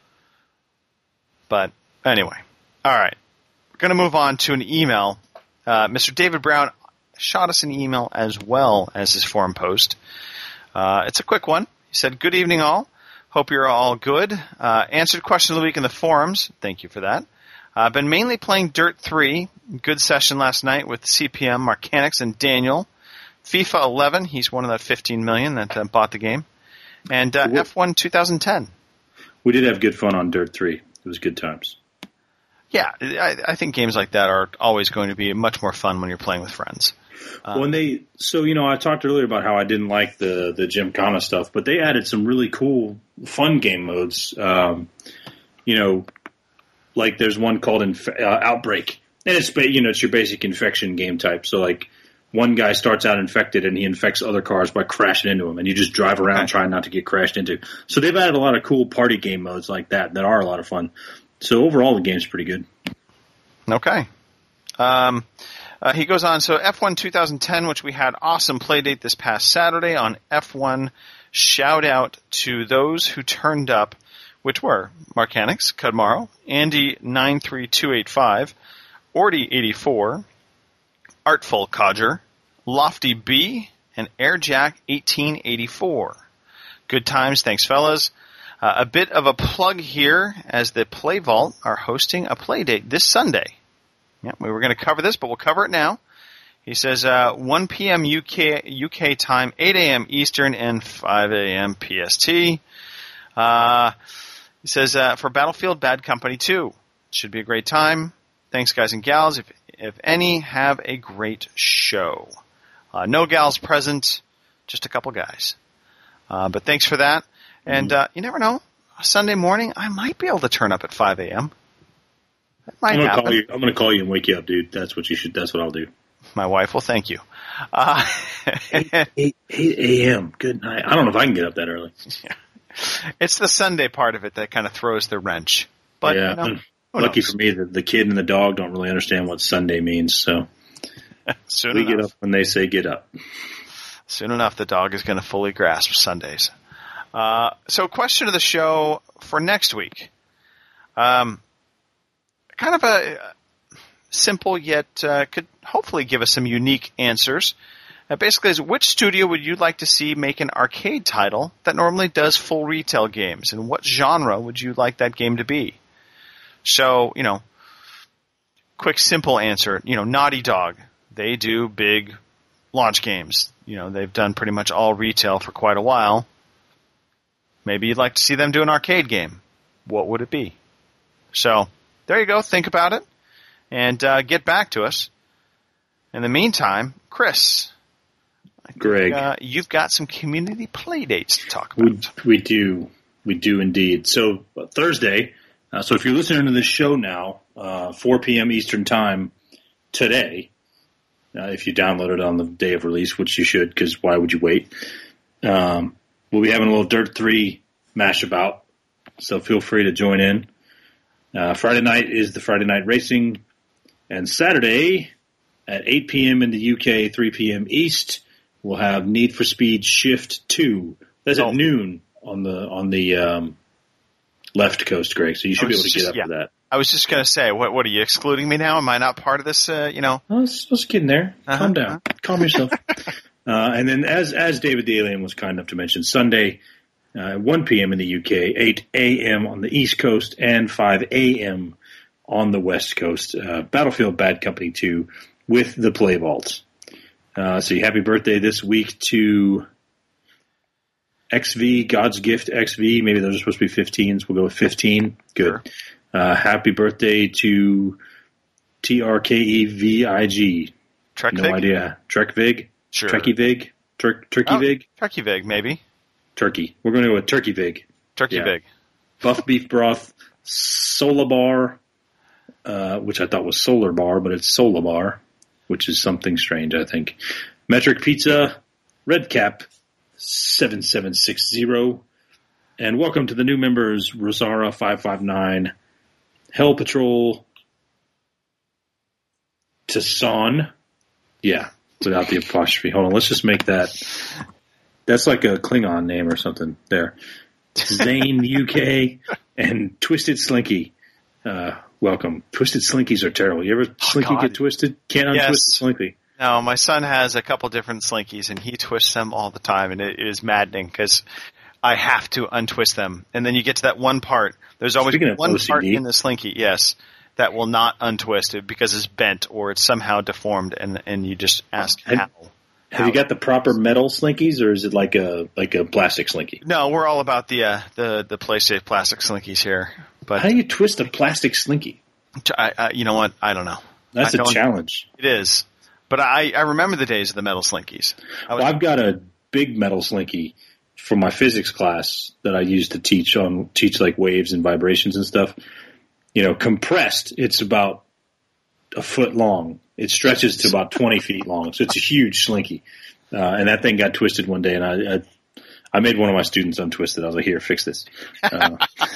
But anyway, all right. Going to move on to an email. Uh, Mister David Brown shot us an email as well as his forum post. Uh, it's a quick one. He said, "Good evening, all. Hope you're all good. Uh, answered question of the week in the forums. Thank you for that. I've uh, been mainly playing Dirt three. Good session last night with C P M, Marcanix, and Daniel. FIFA eleven. He's one of that fifteen million that uh, bought the game. And uh, F one twenty ten. We did have good fun on Dirt three. It was good times. Yeah, I, I think games like that are always going to be much more fun when you're playing with friends. Um, when they, so you know, I talked earlier about how I didn't like the the Gymkhana stuff, but they added some really cool, fun game modes. Um, you know, like there's one called Inf- uh, Outbreak, and it's you know it's your basic infection game type. So like one guy starts out infected and he infects other cars by crashing into them, and you just drive around okay. trying not to get crashed into. So they've added a lot of cool party game modes like that that are a lot of fun. So overall, the game's pretty good. Okay. Um, uh, he goes on, so F one twenty ten, which we had awesome playdate this past Saturday on F one. Shout out to those who turned up, which were Marcanix, Cudmaro, Andy nine three two eight five, Orty eighty-four, Artful Codger, Lofty B, and Airjack eighteen eighty-four. Good times, thanks fellas. Uh, a bit of a plug here, as the Play Vault are hosting a play date this Sunday. Yeah, we were going to cover this, but we'll cover it now. He says uh, one p.m. U K U K time, eight a.m. Eastern, and five a.m. P S T. Uh, he says uh, for Battlefield Bad Company two. Should be a great time. Thanks, guys and gals. If if any, have a great show. Uh, no gals present, just a couple guys. Uh, but thanks for that. And uh, you never know. Sunday morning, I might be able to turn up at five a.m. That might I'm gonna happen. call you. I'm going to call you and wake you up, dude. That's what you should. That's what I'll do. My wife will thank you. Uh, eight a.m. Good night. I don't know if I can get up that early. Yeah. It's the Sunday part of it that kind of throws the wrench. But yeah. you know, Lucky knows? for me, the, the kid and the dog don't really understand what Sunday means. So Soon we enough. get up when they say get up. Soon enough, the dog is going to fully grasp Sundays. Uh, so, question of the show for next week. Um, kind of a simple yet uh, could hopefully give us some unique answers. Uh, basically, is which studio would you like to see make an arcade title that normally does full retail games, and what genre would you like that game to be? So, you know, quick, simple answer. You know, Naughty Dog. They do big launch games. You know, they've done pretty much all retail for quite a while. Maybe you'd like to see them do an arcade game. What would it be? So, there you go. Think about it. And uh, get back to us. In the meantime, Chris. I think, Greg. Uh, you've got some community play dates to talk about. We, we do. We do indeed. So, uh, Thursday. Uh, so, if you're listening to this show now, uh, four p.m. Eastern Time today, uh, if you download it on the day of release, which you should, because why would you wait? Um, we'll be having a little Dirt three mashabout, so feel free to join in. Uh, Friday night is the Friday Night Racing, and Saturday at eight p.m. in the U K, three p.m. East, we'll have Need for Speed Shift two. That's Oh. at noon on the on the um, left coast, Greg, so you should I be was able to just- get up yeah. for that. I was just going to say, what what are you excluding me now? Am I not part of this? Uh, you know, I was, I was getting there. Uh-huh. Calm down. Calm yourself. uh, and then, as as David Dalian was kind enough to mention, Sunday, uh, one p.m. in the U K, eight a.m. on the East Coast, and five a.m. on the West Coast. Uh, Battlefield Bad Company two with the Play Vault. Uh, so, happy birthday this week to X V, God's Gift X V. Maybe those are supposed to be fifteens. We'll go with fifteen. Good. Sure. Uh, happy birthday to T R K E V I G. Trek No Vig? idea. Trek Vig? Sure. Trekkie Vig? Tur- Turkey Oh, Vig? Turkey Vig, maybe. Turkey. We're going to go with Turkey Vig. Turkey Yeah. Vig. Buff Beef Broth, Solar Bar, uh, which I thought was Solar Bar, but it's Solar Bar, which is something strange, I think. Metric Pizza, Red Cap, seven seven six zero. And welcome to the new members, Rosara five five nine, Hell Patrol, Tassan. Yeah, without the apostrophe. Hold on, let's just make that. That's like a Klingon name or something there. Zane U K and Twisted Slinky. Uh, welcome. Twisted Slinkies are terrible. You ever Slinky God. get twisted? Can't untwist Yes. the Slinky. No, my son has a couple different slinkies, and he twists them all the time, and it is maddening because I have to untwist them. And then you get to that one part. There's always Speaking of one O C D. part in the slinky, yes, that will not untwist it because it's bent or it's somehow deformed, and and you just ask Have- how. Have you got the proper metal Slinkies, or is it like a like a plastic Slinky? No, we're all about the uh, the the PlayStation plastic slinkies here. But How do you twist a plastic Slinky? I, I, you know what? I don't know. That's I a don't- challenge. It is. But I, I remember the days of the metal slinkies. I was, Well, I've got a big metal Slinky from my physics class that I used to teach on teach like waves and vibrations and stuff. You know, compressed, it's about a foot long. It stretches to about twenty feet long, so it's a huge Slinky. Uh, and that thing got twisted one day, and I, I I made one of my students untwist it. I was like, "Here, fix this." Uh,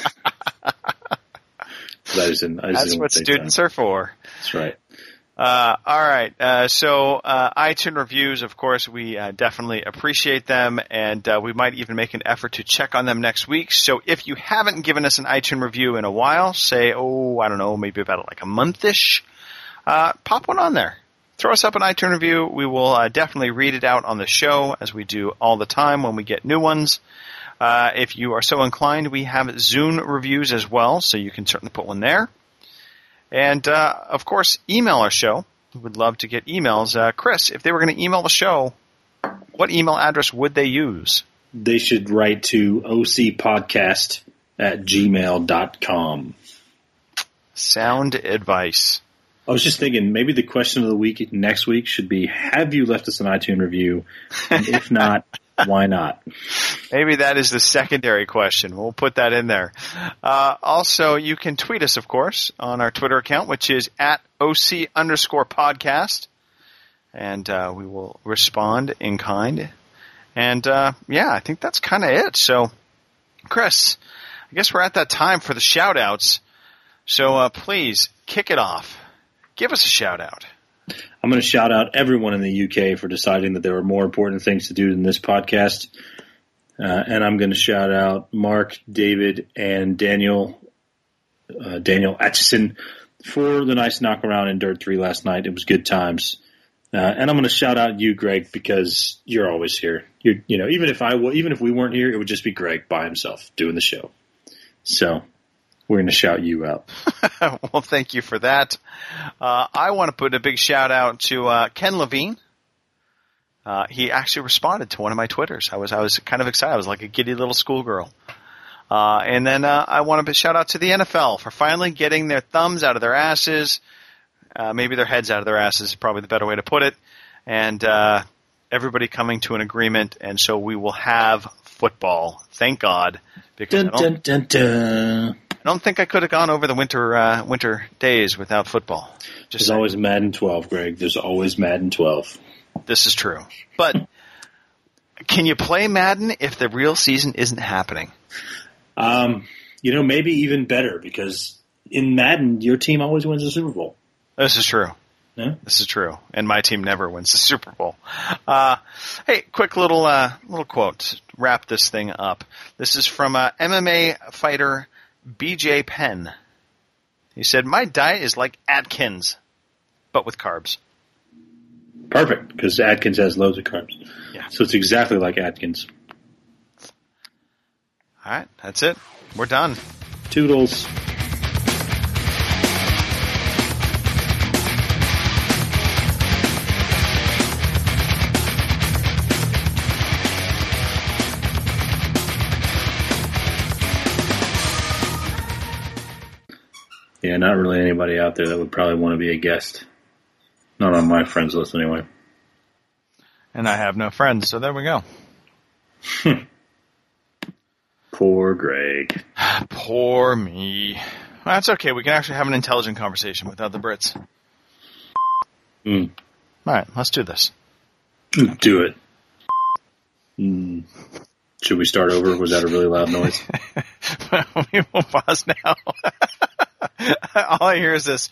so I just didn't, I just that's didn't what take students time. are for. That's right. Uh, all right. Uh, so uh, iTunes reviews, of course, we uh, definitely appreciate them, and uh, we might even make an effort to check on them next week. So if you haven't given us an iTunes review in a while, say, oh, I don't know, maybe about like a month-ish, uh, pop one on there. Throw us up an iTunes review. We will uh, definitely read it out on the show, as we do all the time when we get new ones. Uh, if you are so inclined, we have Zune reviews as well, so you can certainly put one there. And, uh, of course, email our show. We would love to get emails. Uh, Chris, if they were going to email the show, what email address would they use? They should write to ocpodcast at gmail dot com. Sound advice. I was just thinking maybe the question of the week next week should be, have you left us an iTunes review? And if not, why not? Maybe that is the secondary question. We'll put that in there. Uh, also, you can tweet us, of course, on our Twitter account, which is at OC underscore podcast. And uh, we will respond in kind. And, uh, yeah, I think that's kind of it. So, Chris, I guess we're at that time for the shout-outs. So, uh, please, kick it off. Give us a shout-out. I'm going to shout out everyone in the U K for deciding that there were more important things to do than this podcast. Uh, and I'm going to shout out Mark, David, and Daniel, uh, Daniel Atchison for the nice knock around in Dirt three last night. It was good times. Uh, and I'm going to shout out you, Greg, because you're always here. You're, you know, even if I, even if we weren't here, it would just be Greg by himself doing the show. So we're going to shout you out. Well, thank you for that. Uh, I want to put a big shout out to uh, Ken Levine. Uh, he actually responded to one of my Twitters. I was I was kind of excited. I was like a giddy little schoolgirl. Uh, and then uh, I want to shout out to the N F L for finally getting their thumbs out of their asses. Uh, maybe their heads out of their asses is probably the better way to put it. And uh, everybody coming to an agreement. And so we will have football. Thank God. Because Dun, I don't, dun, dun, dun. I don't think I could have gone over the winter uh, winter days without football. Just There's saying. always Madden twelve, Greg. There's always Madden twelve. This is true. But can you play Madden if the real season isn't happening? Um, you know, maybe even better because in Madden, your team always wins the Super Bowl. This is true. Yeah? This is true. And my team never wins the Super Bowl. Uh, hey, quick little uh, little quote to wrap this thing up. This is from uh, M M A fighter B J Penn. He said, my diet is like Atkins, but with carbs. Perfect, because Atkins has loads of carbs. Yeah. So it's exactly like Atkins. All right, that's it. We're done. Toodles. Yeah, not really anybody out there that would probably want to be a guest. Not on my friends list, anyway. And I have no friends, so there we go. Poor Greg. Poor me. Well, that's okay. We can actually have an intelligent conversation without the Brits. Mm. All right, let's do this. Do it. Mm. Should we start over? Was that a really loud noise? We will pause now. All I hear is this.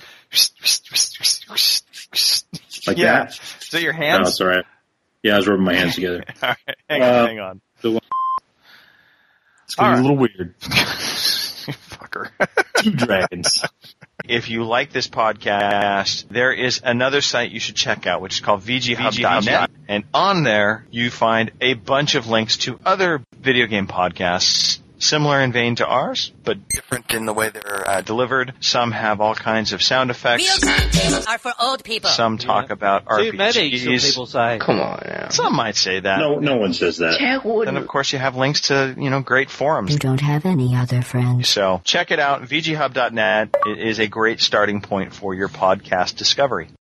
Like yeah. that? Is that your hands? No, it's all right. Yeah, I was rubbing my hands together. All right, hang Uh, on, hang on. The It's getting All a little weird. Fucker. Two dragons. If you like this podcast, there is another site you should check out, which is called V G Hub dot net. And on there, you find a bunch of links to other video game podcasts, similar in vein to ours, but different in the way they're uh, delivered. Some have all kinds of sound effects. Video games are for old people. Some talk about See, medics, some R P Gs. people say. Come on now. Some might say that. No, no one says that. Then, of course, you have links to, you know, great forums. You don't have any other friends. So check it out. V G Hub dot net. It is a great starting point for your podcast discovery.